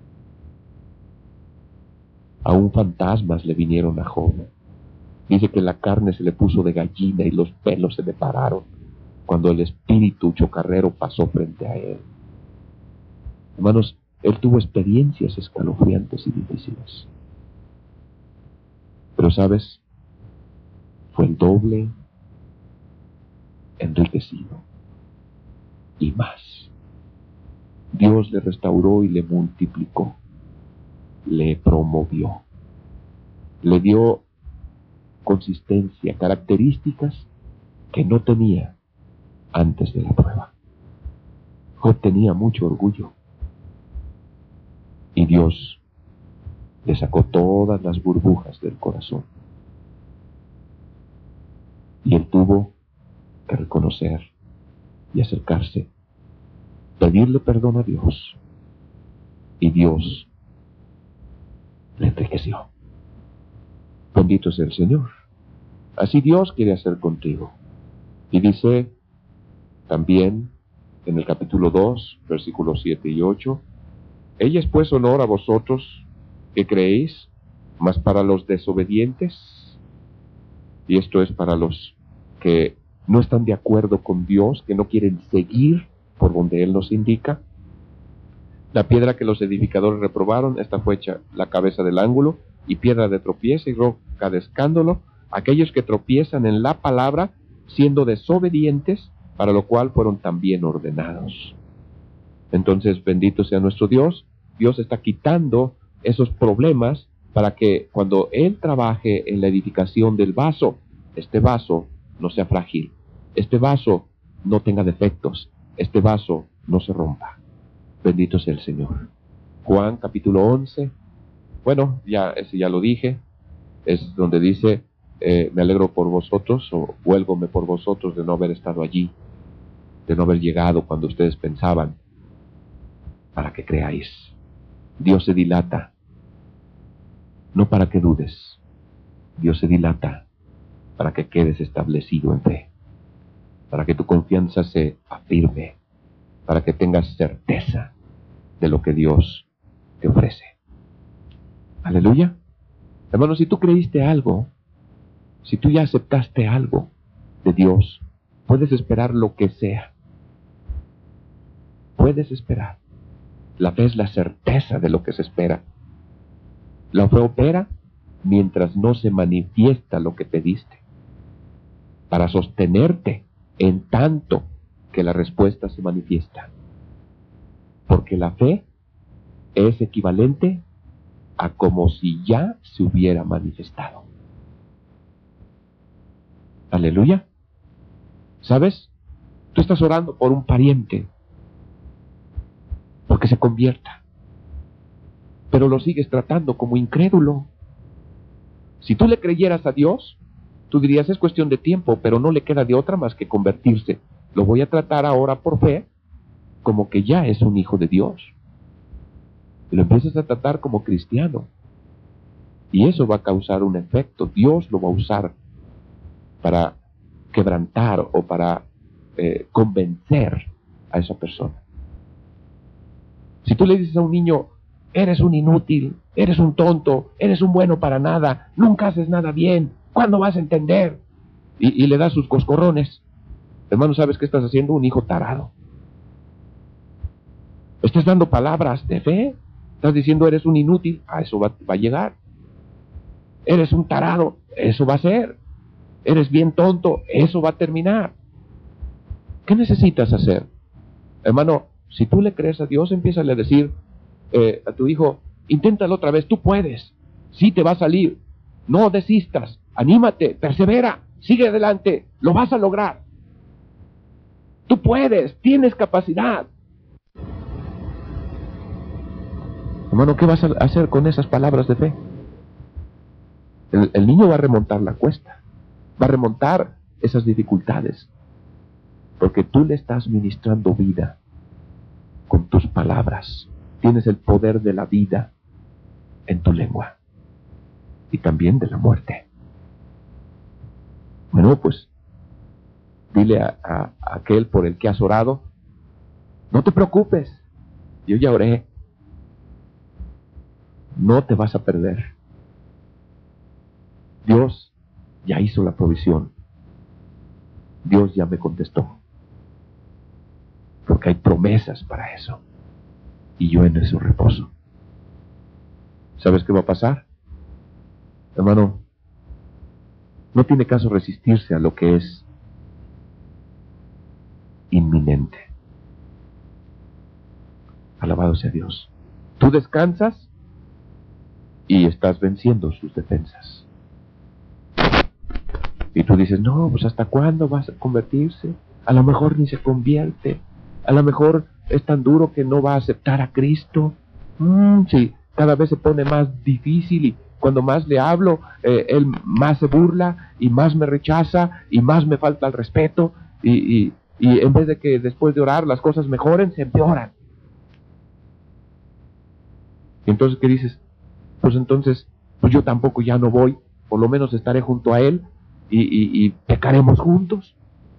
Aún fantasmas le vinieron a Job. Dice que la carne se le puso de gallina y los pelos se le pararon cuando el espíritu chocarrero pasó frente a él. Hermanos, él tuvo experiencias escalofriantes y difíciles. Pero ¿sabes? Fue el doble enriquecido y más. Dios le restauró y le multiplicó, le promovió, le dio consistencia, características que no tenía antes de la prueba. Job tenía mucho orgullo y Dios le sacó todas las burbujas del corazón y él tuvo que reconocer y acercarse, pedirle perdón a Dios, y Dios le enriqueció. Bendito sea el Señor. Así Dios quiere hacer contigo. Y dice también en el capítulo dos, versículos siete y ocho, ella es pues honor a vosotros que creéis, mas para los desobedientes, y esto es para los que no están de acuerdo con Dios, que no quieren seguir por donde Él nos indica, la piedra que los edificadores reprobaron, esta fue hecha la cabeza del ángulo, y piedra de tropiezo y roca de escándalo, aquellos que tropiezan en la palabra, siendo desobedientes, para lo cual fueron también ordenados. Entonces, bendito sea nuestro Dios. Dios está quitando esos problemas para que cuando Él trabaje en la edificación del vaso, este vaso no sea frágil, este vaso no tenga defectos, este vaso no se rompa. Bendito sea el Señor. Juan capítulo once, bueno, ya, ese ya lo dije, es donde dice, eh, me alegro por vosotros, o huélgome por vosotros de no haber estado allí, de no haber llegado cuando ustedes pensaban, para que creáis. Dios se dilata, no para que dudes. Dios se dilata para que quedes establecido en fe, para que tu confianza se afirme, para que tengas certeza de lo que Dios te ofrece. Aleluya. Hermano, si tú creíste algo, si tú ya aceptaste algo de Dios, puedes esperar lo que sea. Puedes esperar. La fe es la certeza de lo que se espera. La fe opera mientras no se manifiesta lo que pediste, para sostenerte en tanto que la respuesta se manifiesta. Porque la fe es equivalente a como si ya se hubiera manifestado. Aleluya. ¿Sabes? Tú estás orando por un pariente porque se convierta, pero lo sigues tratando como incrédulo. Si tú le creyeras a Dios, tú dirías, es cuestión de tiempo, pero no le queda de otra más que convertirse. Lo voy a tratar ahora por fe, como que ya es un hijo de Dios. Y lo empiezas a tratar como cristiano. Y eso va a causar un efecto. Dios lo va a usar para quebrantar o para eh, convencer a esa persona. Si tú le dices a un niño, eres un inútil, eres un tonto, eres un bueno para nada, nunca haces nada bien, ¿cuándo vas a entender? Y, y le das sus coscorrones. Hermano, ¿sabes qué estás haciendo? Un hijo tarado. Estás dando palabras de fe. Estás diciendo, eres un inútil, a eso va, va a llegar. Eres un tarado, eso va a ser. Eres bien tonto, eso va a terminar. ¿Qué necesitas hacer? Hermano, si tú le crees a Dios, empieza a decir eh, a tu hijo, inténtalo otra vez, tú puedes. Sí te va a salir. No desistas, anímate, persevera, sigue adelante, lo vas a lograr. Tú puedes, tienes capacidad. Hermano, ¿qué vas a hacer con esas palabras de fe? El, el niño va a remontar la cuesta, va a remontar esas dificultades, porque tú le estás ministrando vida con tus palabras. Tienes el poder de la vida en tu lengua y también de la muerte. Bueno, pues dile a, a, a aquel por el que has orado, no te preocupes, yo ya oré. No te vas a perder. Dios ya hizo la provisión. Dios ya me contestó. Porque hay promesas para eso. Y yo en eso reposo. ¿Sabes qué va a pasar? Hermano, no tiene caso resistirse a lo que es inminente. Alabado sea Dios. Tú descansas y estás venciendo sus defensas. Y tú dices, no, pues ¿hasta cuándo vas a convertirse? A lo mejor ni se convierte. A lo mejor es tan duro que no va a aceptar a Cristo. Mm, sí, cada vez se pone más difícil y cuando más le hablo, eh, él más se burla y más me rechaza y más me falta el respeto. Y, y, y en vez de que después de orar las cosas mejoren, se empeoran. Y entonces, ¿qué dices? Pues entonces, pues yo tampoco ya no voy, por lo menos estaré junto a Él y, y, y pecaremos juntos.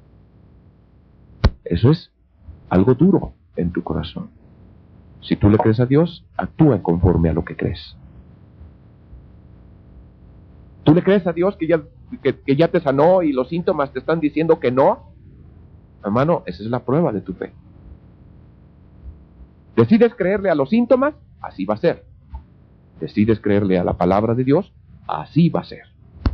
Eso es algo duro en tu corazón. Si tú le crees a Dios, actúa conforme a lo que crees. ¿Tú le crees a Dios que ya, que, que ya te sanó y los síntomas te están diciendo que no? Hermano, esa es la prueba de tu fe. ¿Decides creerle a los síntomas? Así va a ser. decides creerle a la palabra de Dios, así va a ser.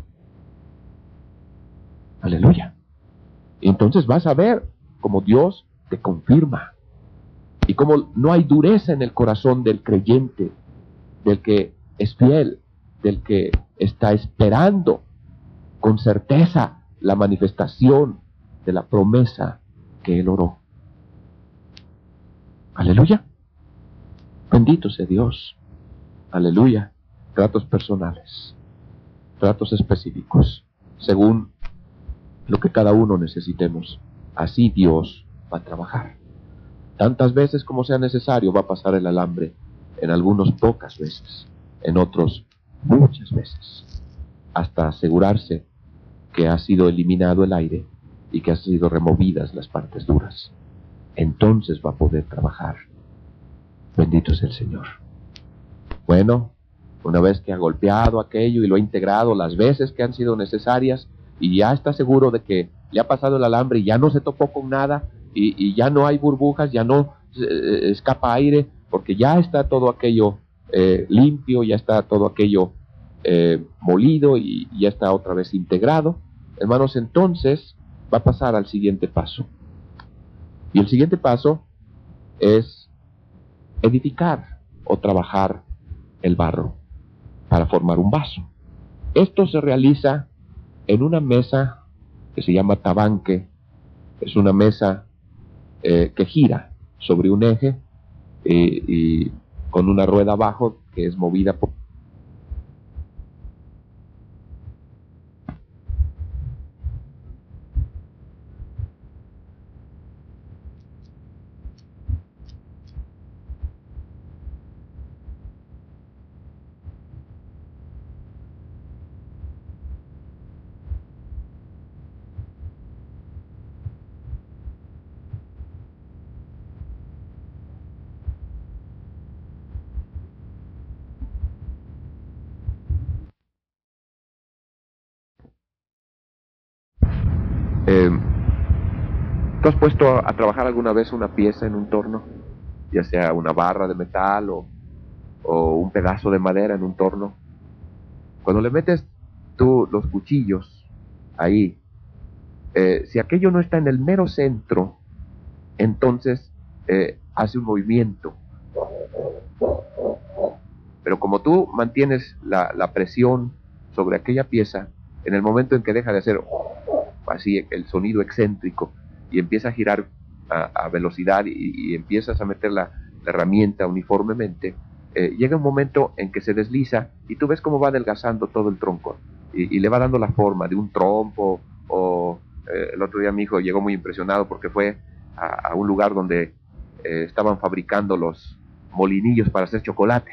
Aleluya. Y entonces vas a ver cómo Dios te confirma. Y cómo no hay dureza en el corazón del creyente, del que es fiel, del que está esperando con certeza la manifestación de la promesa que él oró. Aleluya. Bendito sea Dios. Aleluya. Tratos personales, tratos específicos, según lo que cada uno necesitemos. Así Dios va a trabajar. Tantas veces como sea necesario va a pasar el alambre, en algunos pocas veces, en otros muchas veces, hasta asegurarse que ha sido eliminado el aire y que han sido removidas las partes duras. Entonces va a poder trabajar. Bendito es el Señor. Bueno, una vez que ha golpeado aquello y lo ha integrado las veces que han sido necesarias y ya está seguro de que le ha pasado el alambre y ya no se topó con nada y, y ya no hay burbujas, ya no eh, escapa aire, porque ya está todo aquello eh, limpio, ya está todo aquello eh, molido y ya está otra vez integrado. Hermanos, entonces va a pasar al siguiente paso. Y el siguiente paso es edificar o trabajar el barro para formar un vaso. Esto se realiza en una mesa que se llama tabanque. Es una mesa eh, que gira sobre un eje eh, y con una rueda abajo que es movida por Eh, ¿tú has puesto a, a trabajar alguna vez una pieza en un torno? Ya sea una barra de metal o, o un pedazo de madera en un torno. Cuando le metes tú los cuchillos ahí, eh, si aquello no está en el mero centro, entonces eh, hace un movimiento. Pero como tú mantienes la, la presión sobre aquella pieza, en el momento en que deja de hacer así el sonido excéntrico y empieza a girar a, a velocidad y, y empiezas a meter la, la herramienta uniformemente, eh, llega un momento en que se desliza y tú ves cómo va adelgazando todo el tronco y, y le va dando la forma de un trompo. O eh, el otro día mi hijo llegó muy impresionado porque fue a, a un lugar donde eh, estaban fabricando los molinillos para hacer chocolate,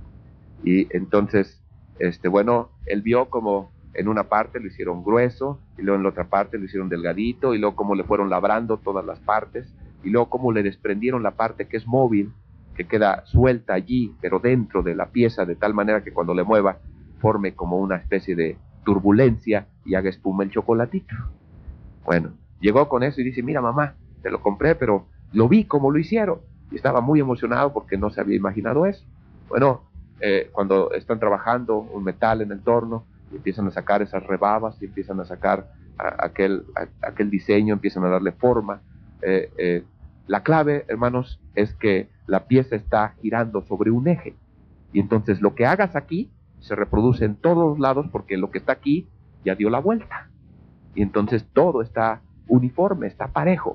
y entonces este bueno él vio como en una parte lo hicieron grueso, y luego en la otra parte lo hicieron delgadito, y luego cómo le fueron labrando todas las partes, y luego cómo le desprendieron la parte que es móvil, que queda suelta allí, pero dentro de la pieza, de tal manera que cuando le mueva, forme como una especie de turbulencia y haga espuma el chocolatito. Bueno, llegó con eso y dice, mira mamá, te lo compré, pero lo vi cómo lo hicieron, y estaba muy emocionado porque no se había imaginado eso. Bueno, eh, cuando están trabajando un metal en el torno, y empiezan a sacar esas rebabas y empiezan a sacar a, aquel, a, aquel diseño, empiezan a darle forma. Eh, eh, la clave, hermanos, es que la pieza está girando sobre un eje. Y entonces lo que hagas aquí se reproduce en todos lados porque lo que está aquí ya dio la vuelta. Y entonces todo está uniforme, está parejo.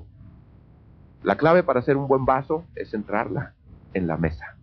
La clave para hacer un buen vaso es centrarla en la mesa.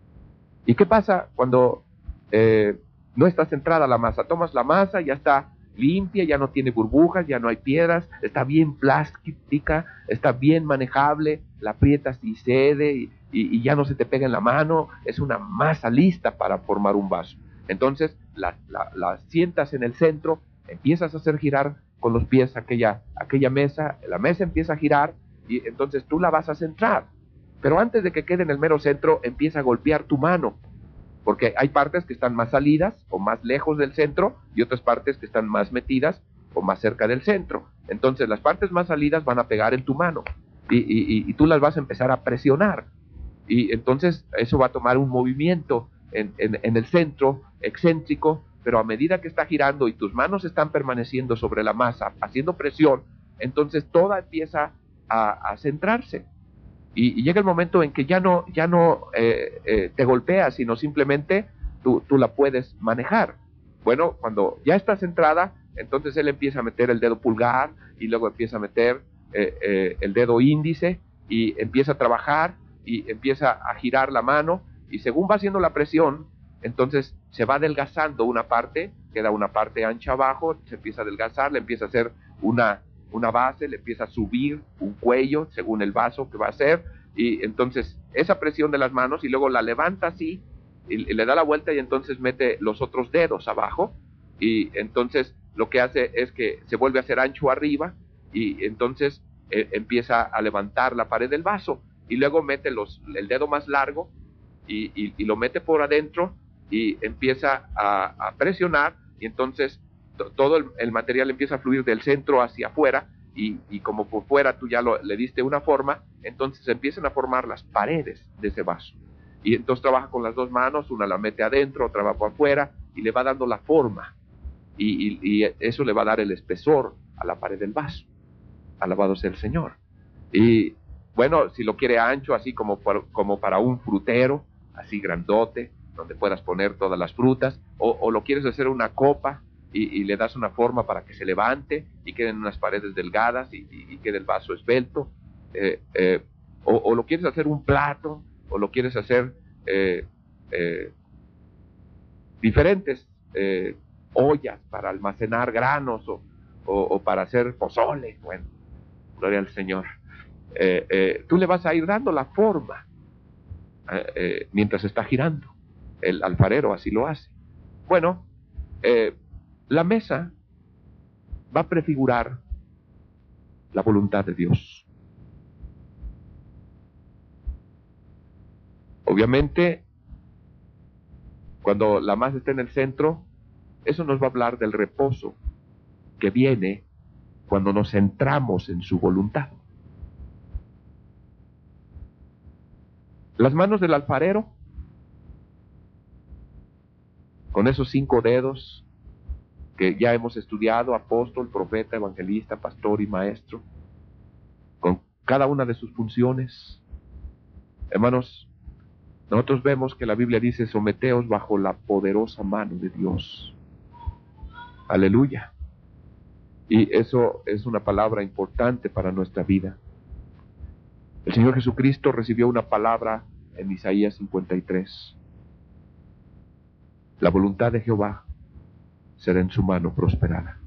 ¿Y qué pasa cuando eh, no está centrada la masa? Tomas la masa, ya está limpia, ya no tiene burbujas, ya no hay piedras, está bien plástica, está bien manejable, la aprietas y cede y, y, y ya no se te pega en la mano, es una masa lista para formar un vaso. Entonces la, la, la sientas en el centro, empiezas a hacer girar con los pies aquella, aquella mesa, la mesa empieza a girar y entonces tú la vas a centrar. Pero antes de que quede en el mero centro, empieza a golpear tu mano, porque hay partes que están más salidas o más lejos del centro y otras partes que están más metidas o más cerca del centro. Entonces las partes más salidas van a pegar en tu mano y, y, y tú las vas a empezar a presionar, y entonces eso va a tomar un movimiento en, en, en el centro, excéntrico, pero a medida que está girando y tus manos están permaneciendo sobre la masa, haciendo presión, entonces toda empieza a, a centrarse. Y, y llega el momento en que ya no, ya no eh, eh, te golpeas, sino simplemente tú, tú la puedes manejar. Bueno, cuando ya está centrada, entonces él empieza a meter el dedo pulgar y luego empieza a meter eh, eh, el dedo índice y empieza a trabajar y empieza a girar la mano, y según va haciendo la presión, entonces se va adelgazando una parte, queda una parte ancha abajo, se empieza a adelgazar, le empieza a hacer una, una base, le empieza a subir un cuello según el vaso que va a hacer, y entonces esa presión de las manos, y luego la levanta así, y, y le da la vuelta, y entonces mete los otros dedos abajo, y entonces lo que hace es que se vuelve a hacer ancho arriba, y entonces eh, empieza a levantar la pared del vaso, y luego mete los, el dedo más largo y, y, y lo mete por adentro y empieza a, a presionar, y entonces to, todo el, el material empieza a fluir del centro hacia afuera, y, y como por fuera tú ya lo, le diste una forma, entonces empiezan a formar las paredes de ese vaso. Y entonces trabaja con las dos manos, una la mete adentro, otra va por afuera, y le va dando la forma, y, y, y eso le va a dar el espesor a la pared del vaso. Alabado sea el Señor. Y bueno, si lo quiere ancho, así como, por, como para un frutero, así grandote, donde puedas poner todas las frutas, o, o lo quieres hacer una copa y, y le das una forma para que se levante y queden unas paredes delgadas y, y, y quede el vaso esbelto, eh, eh, o, o lo quieres hacer un plato, o lo quieres hacer eh, eh, diferentes eh, ollas para almacenar granos, o, o, o para hacer pozole. Bueno, gloria al Señor. Eh, eh, tú le vas a ir dando la forma eh, eh, mientras está girando. El alfarero así lo hace. Bueno, eh, la mesa va a prefigurar la voluntad de Dios. Obviamente, cuando la masa está en el centro, eso nos va a hablar del reposo que viene cuando nos centramos en su voluntad. Las manos del alfarero, con esos cinco dedos que ya hemos estudiado, apóstol, profeta, evangelista, pastor y maestro, con cada una de sus funciones. Hermanos, nosotros vemos que la Biblia dice: someteos bajo la poderosa mano de Dios. Aleluya. Y eso es una palabra importante para nuestra vida. El Señor Jesucristo recibió una palabra en Isaías cincuenta y tres. La voluntad de Jehová será en su mano prosperada.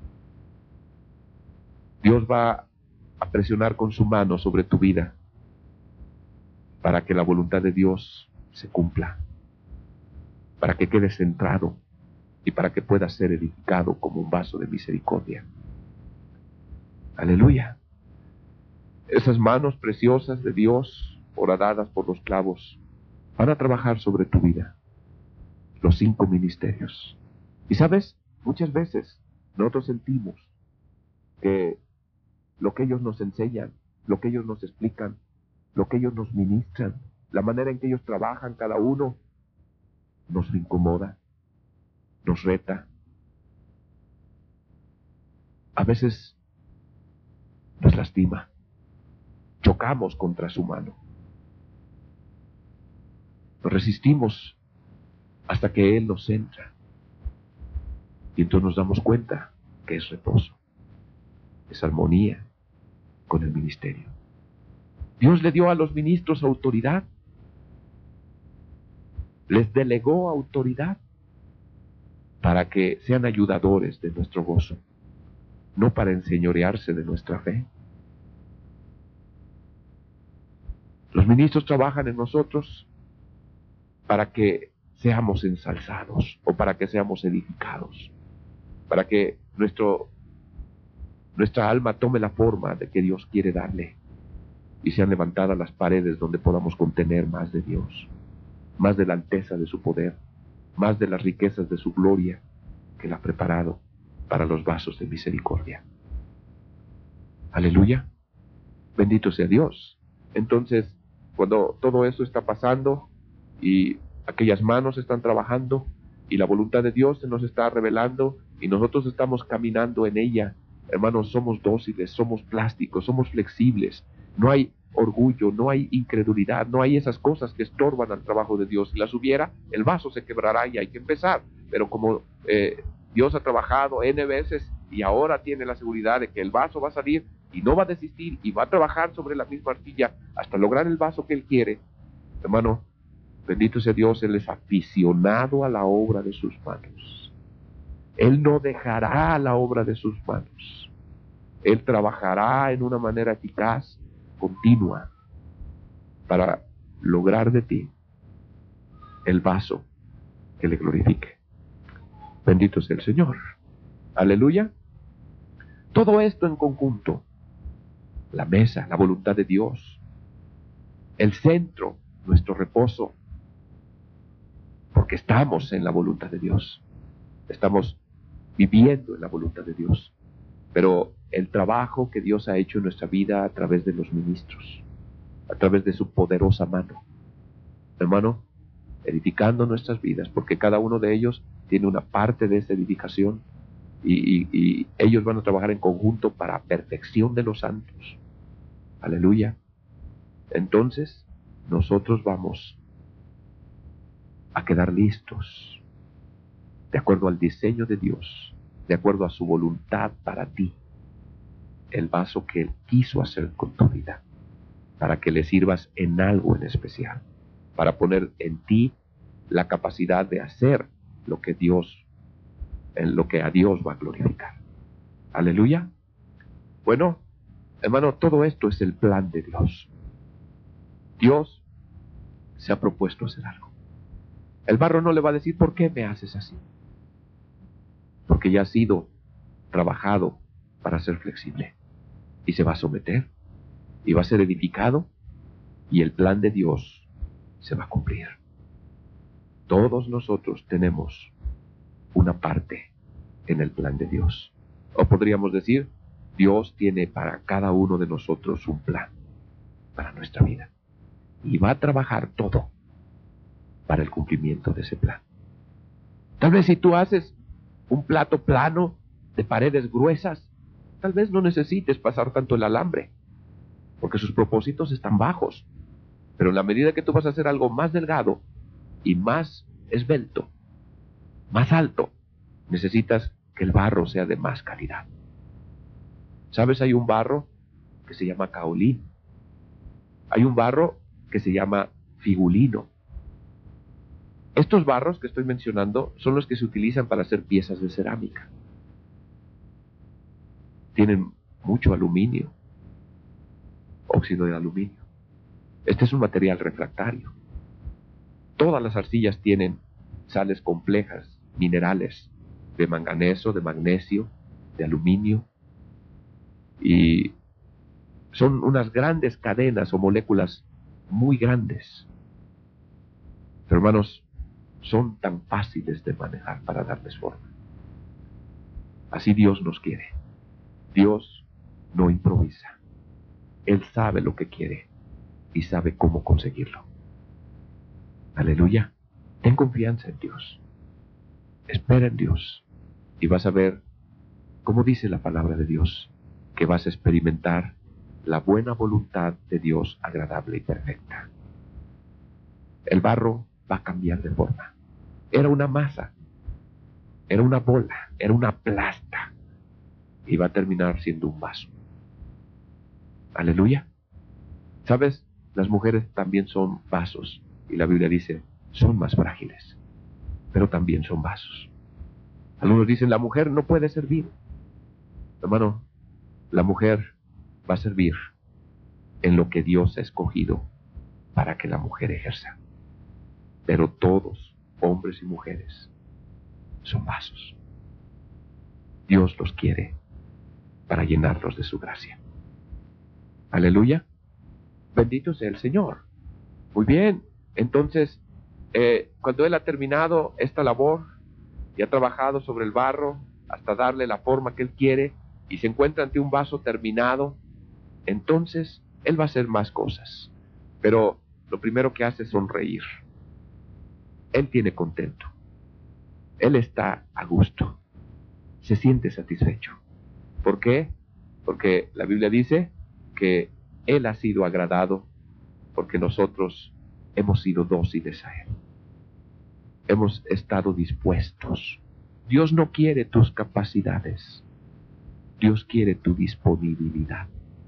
Dios va a presionar con su mano sobre tu vida para que la voluntad de Dios se cumpla, para que quedes centrado y para que puedas ser edificado como un vaso de misericordia. Aleluya. Esas manos preciosas de Dios, horadadas por los clavos, van a trabajar sobre tu vida. Los cinco ministerios. Y sabes, muchas veces nosotros sentimos que lo que ellos nos enseñan, lo que ellos nos explican, lo que ellos nos ministran, la manera en que ellos trabajan cada uno, nos incomoda, nos reta. A veces nos lastima. Chocamos contra su mano. Nos resistimos hasta que Él nos entra. Y entonces nos damos cuenta que es reposo, es armonía con el ministerio. Dios le dio a los ministros autoridad. Les delegó autoridad para que sean ayudadores de nuestro gozo, no para enseñorearse de nuestra fe. Los ministros trabajan en nosotros para que seamos ensalzados o para que seamos edificados, para que nuestro, nuestra alma tome la forma de que Dios quiere darle y sean levantadas las paredes donde podamos contener más de Dios, más de la alteza de su poder, más de las riquezas de su gloria que Él ha preparado para los vasos de misericordia. Aleluya. Bendito sea Dios. Entonces, cuando todo eso está pasando y aquellas manos están trabajando y la voluntad de Dios se nos está revelando y nosotros estamos caminando en ella. Hermanos, somos dóciles, somos plásticos, somos flexibles. No hay orgullo, no hay incredulidad, no hay esas cosas que estorban al trabajo de Dios. Si las hubiera, el vaso se quebrará y hay que empezar. Pero como eh, Dios ha trabajado N veces y ahora tiene la seguridad de que el vaso va a salir y no va a desistir y va a trabajar sobre la misma arcilla hasta lograr el vaso que Él quiere, hermano, bendito sea Dios, Él es aficionado a la obra de sus manos. Él no dejará la obra de sus manos. Él trabajará en una manera eficaz, continua, para lograr de ti el vaso que le glorifique. Bendito sea el Señor. Aleluya. Todo esto en conjunto, la mesa, la voluntad de Dios, el centro, nuestro reposo, porque estamos en la voluntad de Dios, estamos viviendo en la voluntad de Dios, pero el trabajo que Dios ha hecho en nuestra vida a través de los ministros, a través de su poderosa mano, hermano, edificando nuestras vidas, porque cada uno de ellos tiene una parte de esa edificación y, y, y ellos van a trabajar en conjunto para perfección de los santos. Aleluya. Entonces, nosotros vamos a quedar listos, de acuerdo al diseño de Dios, de acuerdo a su voluntad para ti, el vaso que Él quiso hacer con tu vida, para que le sirvas en algo en especial, para poner en ti la capacidad de hacer lo que Dios, en lo que a Dios va a glorificar. Aleluya. Bueno, hermano, todo esto es el plan de Dios. Dios se ha propuesto hacer algo. El barro no le va a decir, ¿por qué me haces así? Porque ya ha sido trabajado para ser flexible. Y se va a someter. Y va a ser edificado. Y el plan de Dios se va a cumplir. Todos nosotros tenemos una parte en el plan de Dios. O podríamos decir, Dios tiene para cada uno de nosotros un plan para nuestra vida. Y va a trabajar todo para el cumplimiento de ese plan. Tal vez si tú haces un plato plano de paredes gruesas, tal vez no necesites pasar tanto el alambre, porque sus propósitos están bajos. Pero en la medida que tú vas a hacer algo más delgado y más esbelto, más alto, necesitas que el barro sea de más calidad. ¿Sabes? Hay un barro que se llama caolín. Hay un barro que se llama figulino. Estos barros que estoy mencionando son los que se utilizan para hacer piezas de cerámica. Tienen mucho aluminio, óxido de aluminio. Este es un material refractario. Todas las arcillas tienen sales complejas, minerales, de manganeso, de magnesio, de aluminio, y son unas grandes cadenas o moléculas muy grandes. Pero hermanos, son tan fáciles de manejar para darles forma. Así Dios nos quiere. Dios no improvisa. Él sabe lo que quiere y sabe cómo conseguirlo. Aleluya. Ten confianza en Dios. Espera en Dios y vas a ver, como dice la palabra de Dios, que vas a experimentar la buena voluntad de Dios agradable y perfecta. El barro va a cambiar de forma. Era una masa, era una bola, era una plasta, y va a terminar siendo un vaso. Aleluya. ¿Sabes? Las mujeres también son vasos, y la Biblia dice, son más frágiles, pero también son vasos. Algunos dicen, la mujer no puede servir. Hermano, la mujer va a servir en lo que Dios ha escogido para que la mujer ejerza. Pero todos, hombres y mujeres, son vasos. Dios los quiere para llenarlos de su gracia. Aleluya. Bendito sea el Señor. Muy bien. Entonces, eh, cuando Él ha terminado esta labor y ha trabajado sobre el barro hasta darle la forma que Él quiere y se encuentra ante un vaso terminado, entonces Él va a hacer más cosas. Pero lo primero que hace es sonreír. Él tiene contento. Él está a gusto. Se siente satisfecho. ¿Por qué? Porque la Biblia dice que Él ha sido agradado porque nosotros hemos sido dóciles a Él. Hemos estado dispuestos. Dios no quiere tus capacidades. Dios quiere tu disponibilidad.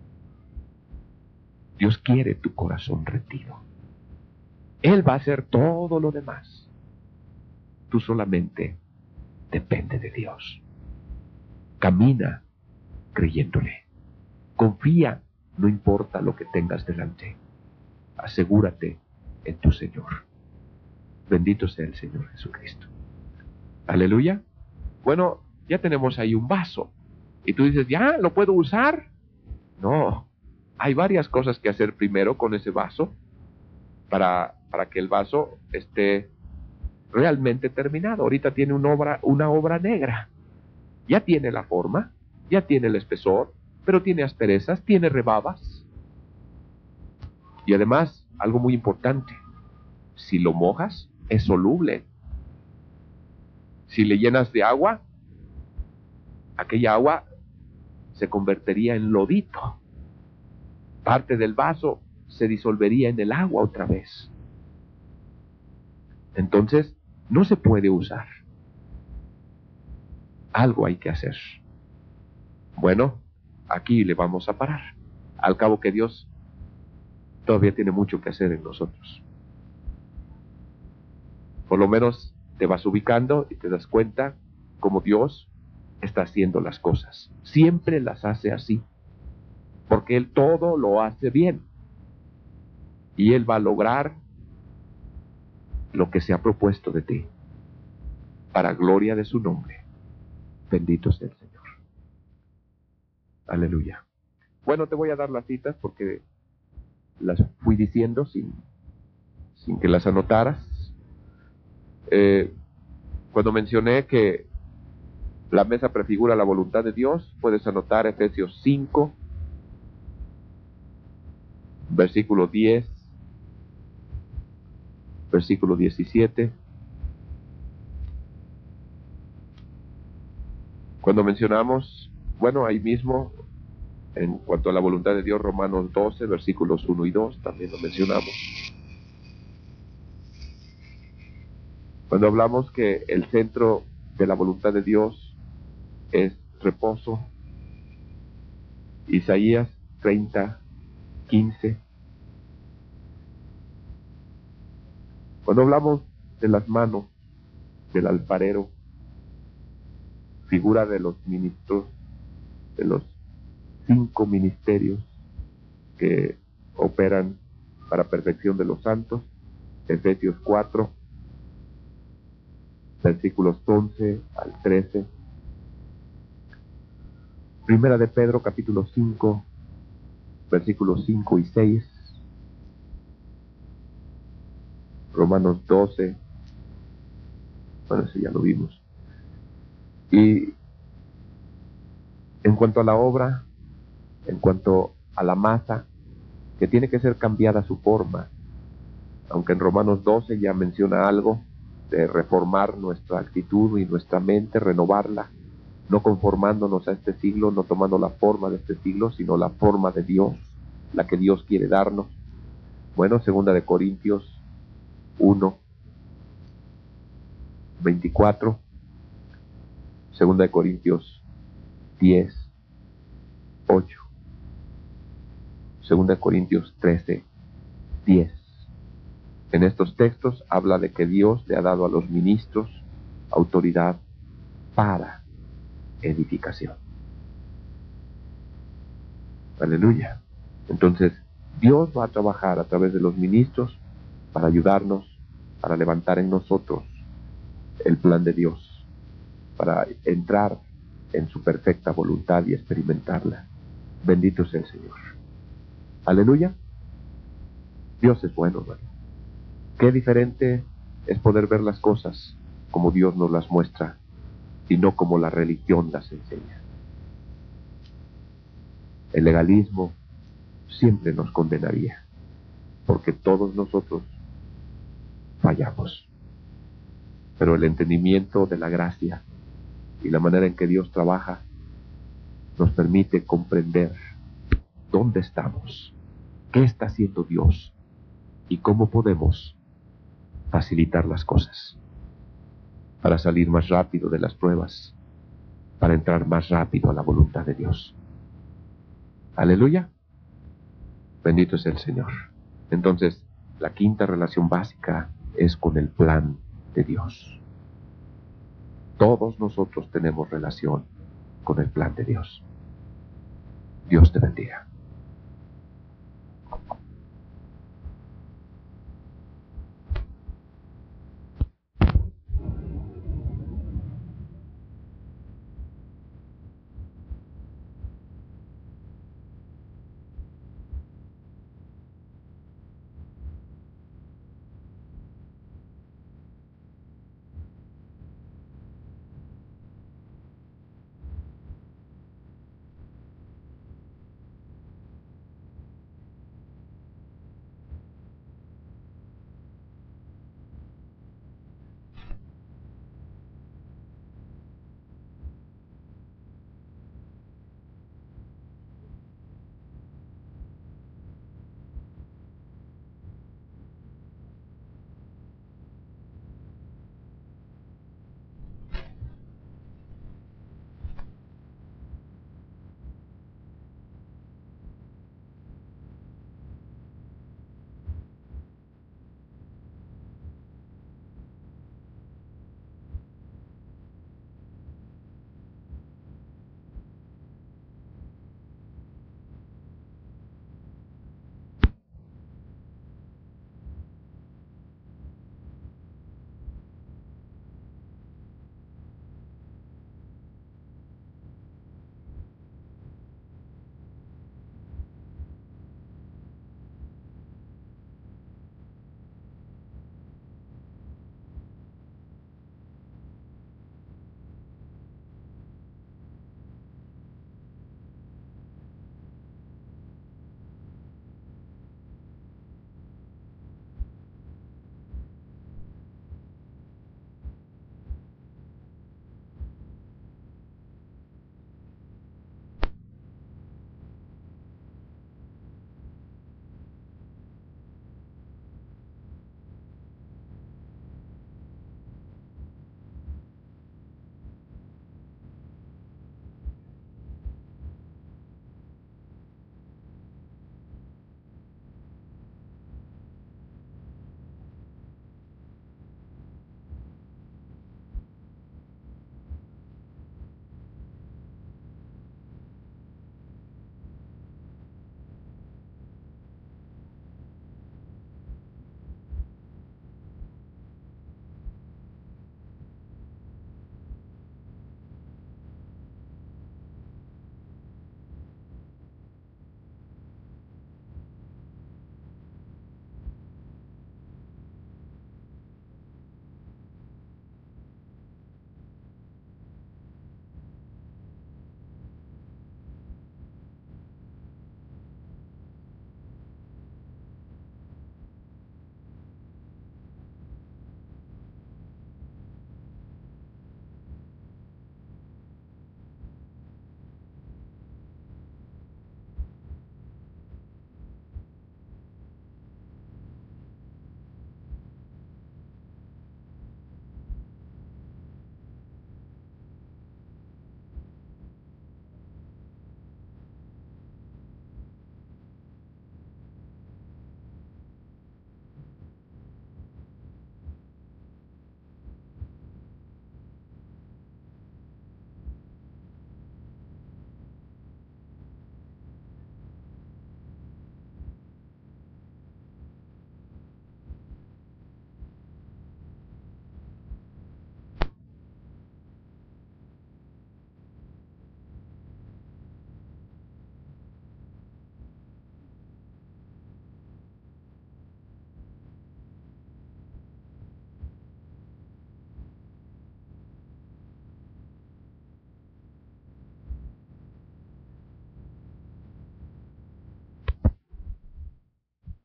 Dios quiere tu corazón rendido. Él va a hacer todo lo demás. Tú solamente depende de Dios. Camina creyéndole. Confía, no importa lo que tengas delante. Asegúrate en tu Señor. Bendito sea el Señor Jesucristo. Aleluya. Bueno, ya tenemos ahí un vaso. Y tú dices, ¿ya lo puedo usar? No. Hay varias cosas que hacer primero con ese vaso para, para que el vaso esté realmente terminado. Ahorita tiene una obra, una obra negra. Ya tiene la forma, ya tiene el espesor, pero tiene asperezas, tiene rebabas. Y además, algo muy importante, si lo mojas, es soluble. Si le llenas de agua, aquella agua se convertiría en lodito. Parte del vaso se disolvería en el agua otra vez. Entonces, no se puede usar. Algo hay que hacer. Bueno, aquí le vamos a parar. Al cabo que Dios todavía tiene mucho que hacer en nosotros. Por lo menos te vas ubicando y te das cuenta cómo Dios está haciendo las cosas. Siempre las hace así. Porque Él todo lo hace bien. Y Él va a lograr lo que se ha propuesto de ti. Para gloria de su nombre. Bendito sea el Señor. Aleluya. Bueno, te voy a dar las citas porque las fui diciendo sin, sin que las anotaras. Eh, cuando mencioné que la mesa prefigura la voluntad de Dios, puedes anotar Efesios cinco, versículo diez, versículo diecisiete. Cuando mencionamos, bueno, ahí mismo, en cuanto a la voluntad de Dios, Romanos doce, versículos uno y dos, también lo mencionamos. Cuando hablamos que el centro de la voluntad de Dios es reposo, Isaías treinta, quince. Cuando hablamos de las manos del alfarero, figura de los ministros, de los cinco ministerios que operan para perfección de los santos, Efesios cuatro, versículos once al trece, Primera de Pedro capítulo cinco, versículos cinco y seis, Romanos doce, bueno, eso ya lo vimos. Y en cuanto a la obra, en cuanto a la masa, que tiene que ser cambiada su forma, aunque en Romanos doce ya menciona algo de reformar nuestra actitud y nuestra mente, renovarla, no conformándonos a este siglo, no tomando la forma de este siglo, sino la forma de Dios, la que Dios quiere darnos. Bueno, segunda de Corintios uno, veinticuatro, segunda de Corintios diez, ocho, segunda de Corintios trece, diez. En estos textos habla de que Dios le ha dado a los ministros autoridad para edificación. Aleluya. Entonces, Dios va a trabajar a través de los ministros para ayudarnos, para levantar en nosotros el plan de Dios, para entrar en su perfecta voluntad y experimentarla. Bendito sea el Señor. Aleluya. Dios es bueno, hermano. Qué diferente es poder ver las cosas como Dios nos las muestra y no como la religión las enseña. El legalismo siempre nos condenaría, porque todos nosotros fallamos. Pero el entendimiento de la gracia y la manera en que Dios trabaja nos permite comprender dónde estamos, qué está haciendo Dios y cómo podemos facilitar las cosas para salir más rápido de las pruebas, para entrar más rápido a la voluntad de Dios. Aleluya. Bendito es el Señor. Entonces, la quinta relación básica es con el plan de Dios. Todos nosotros tenemos relación con el plan de Dios. Dios te bendiga.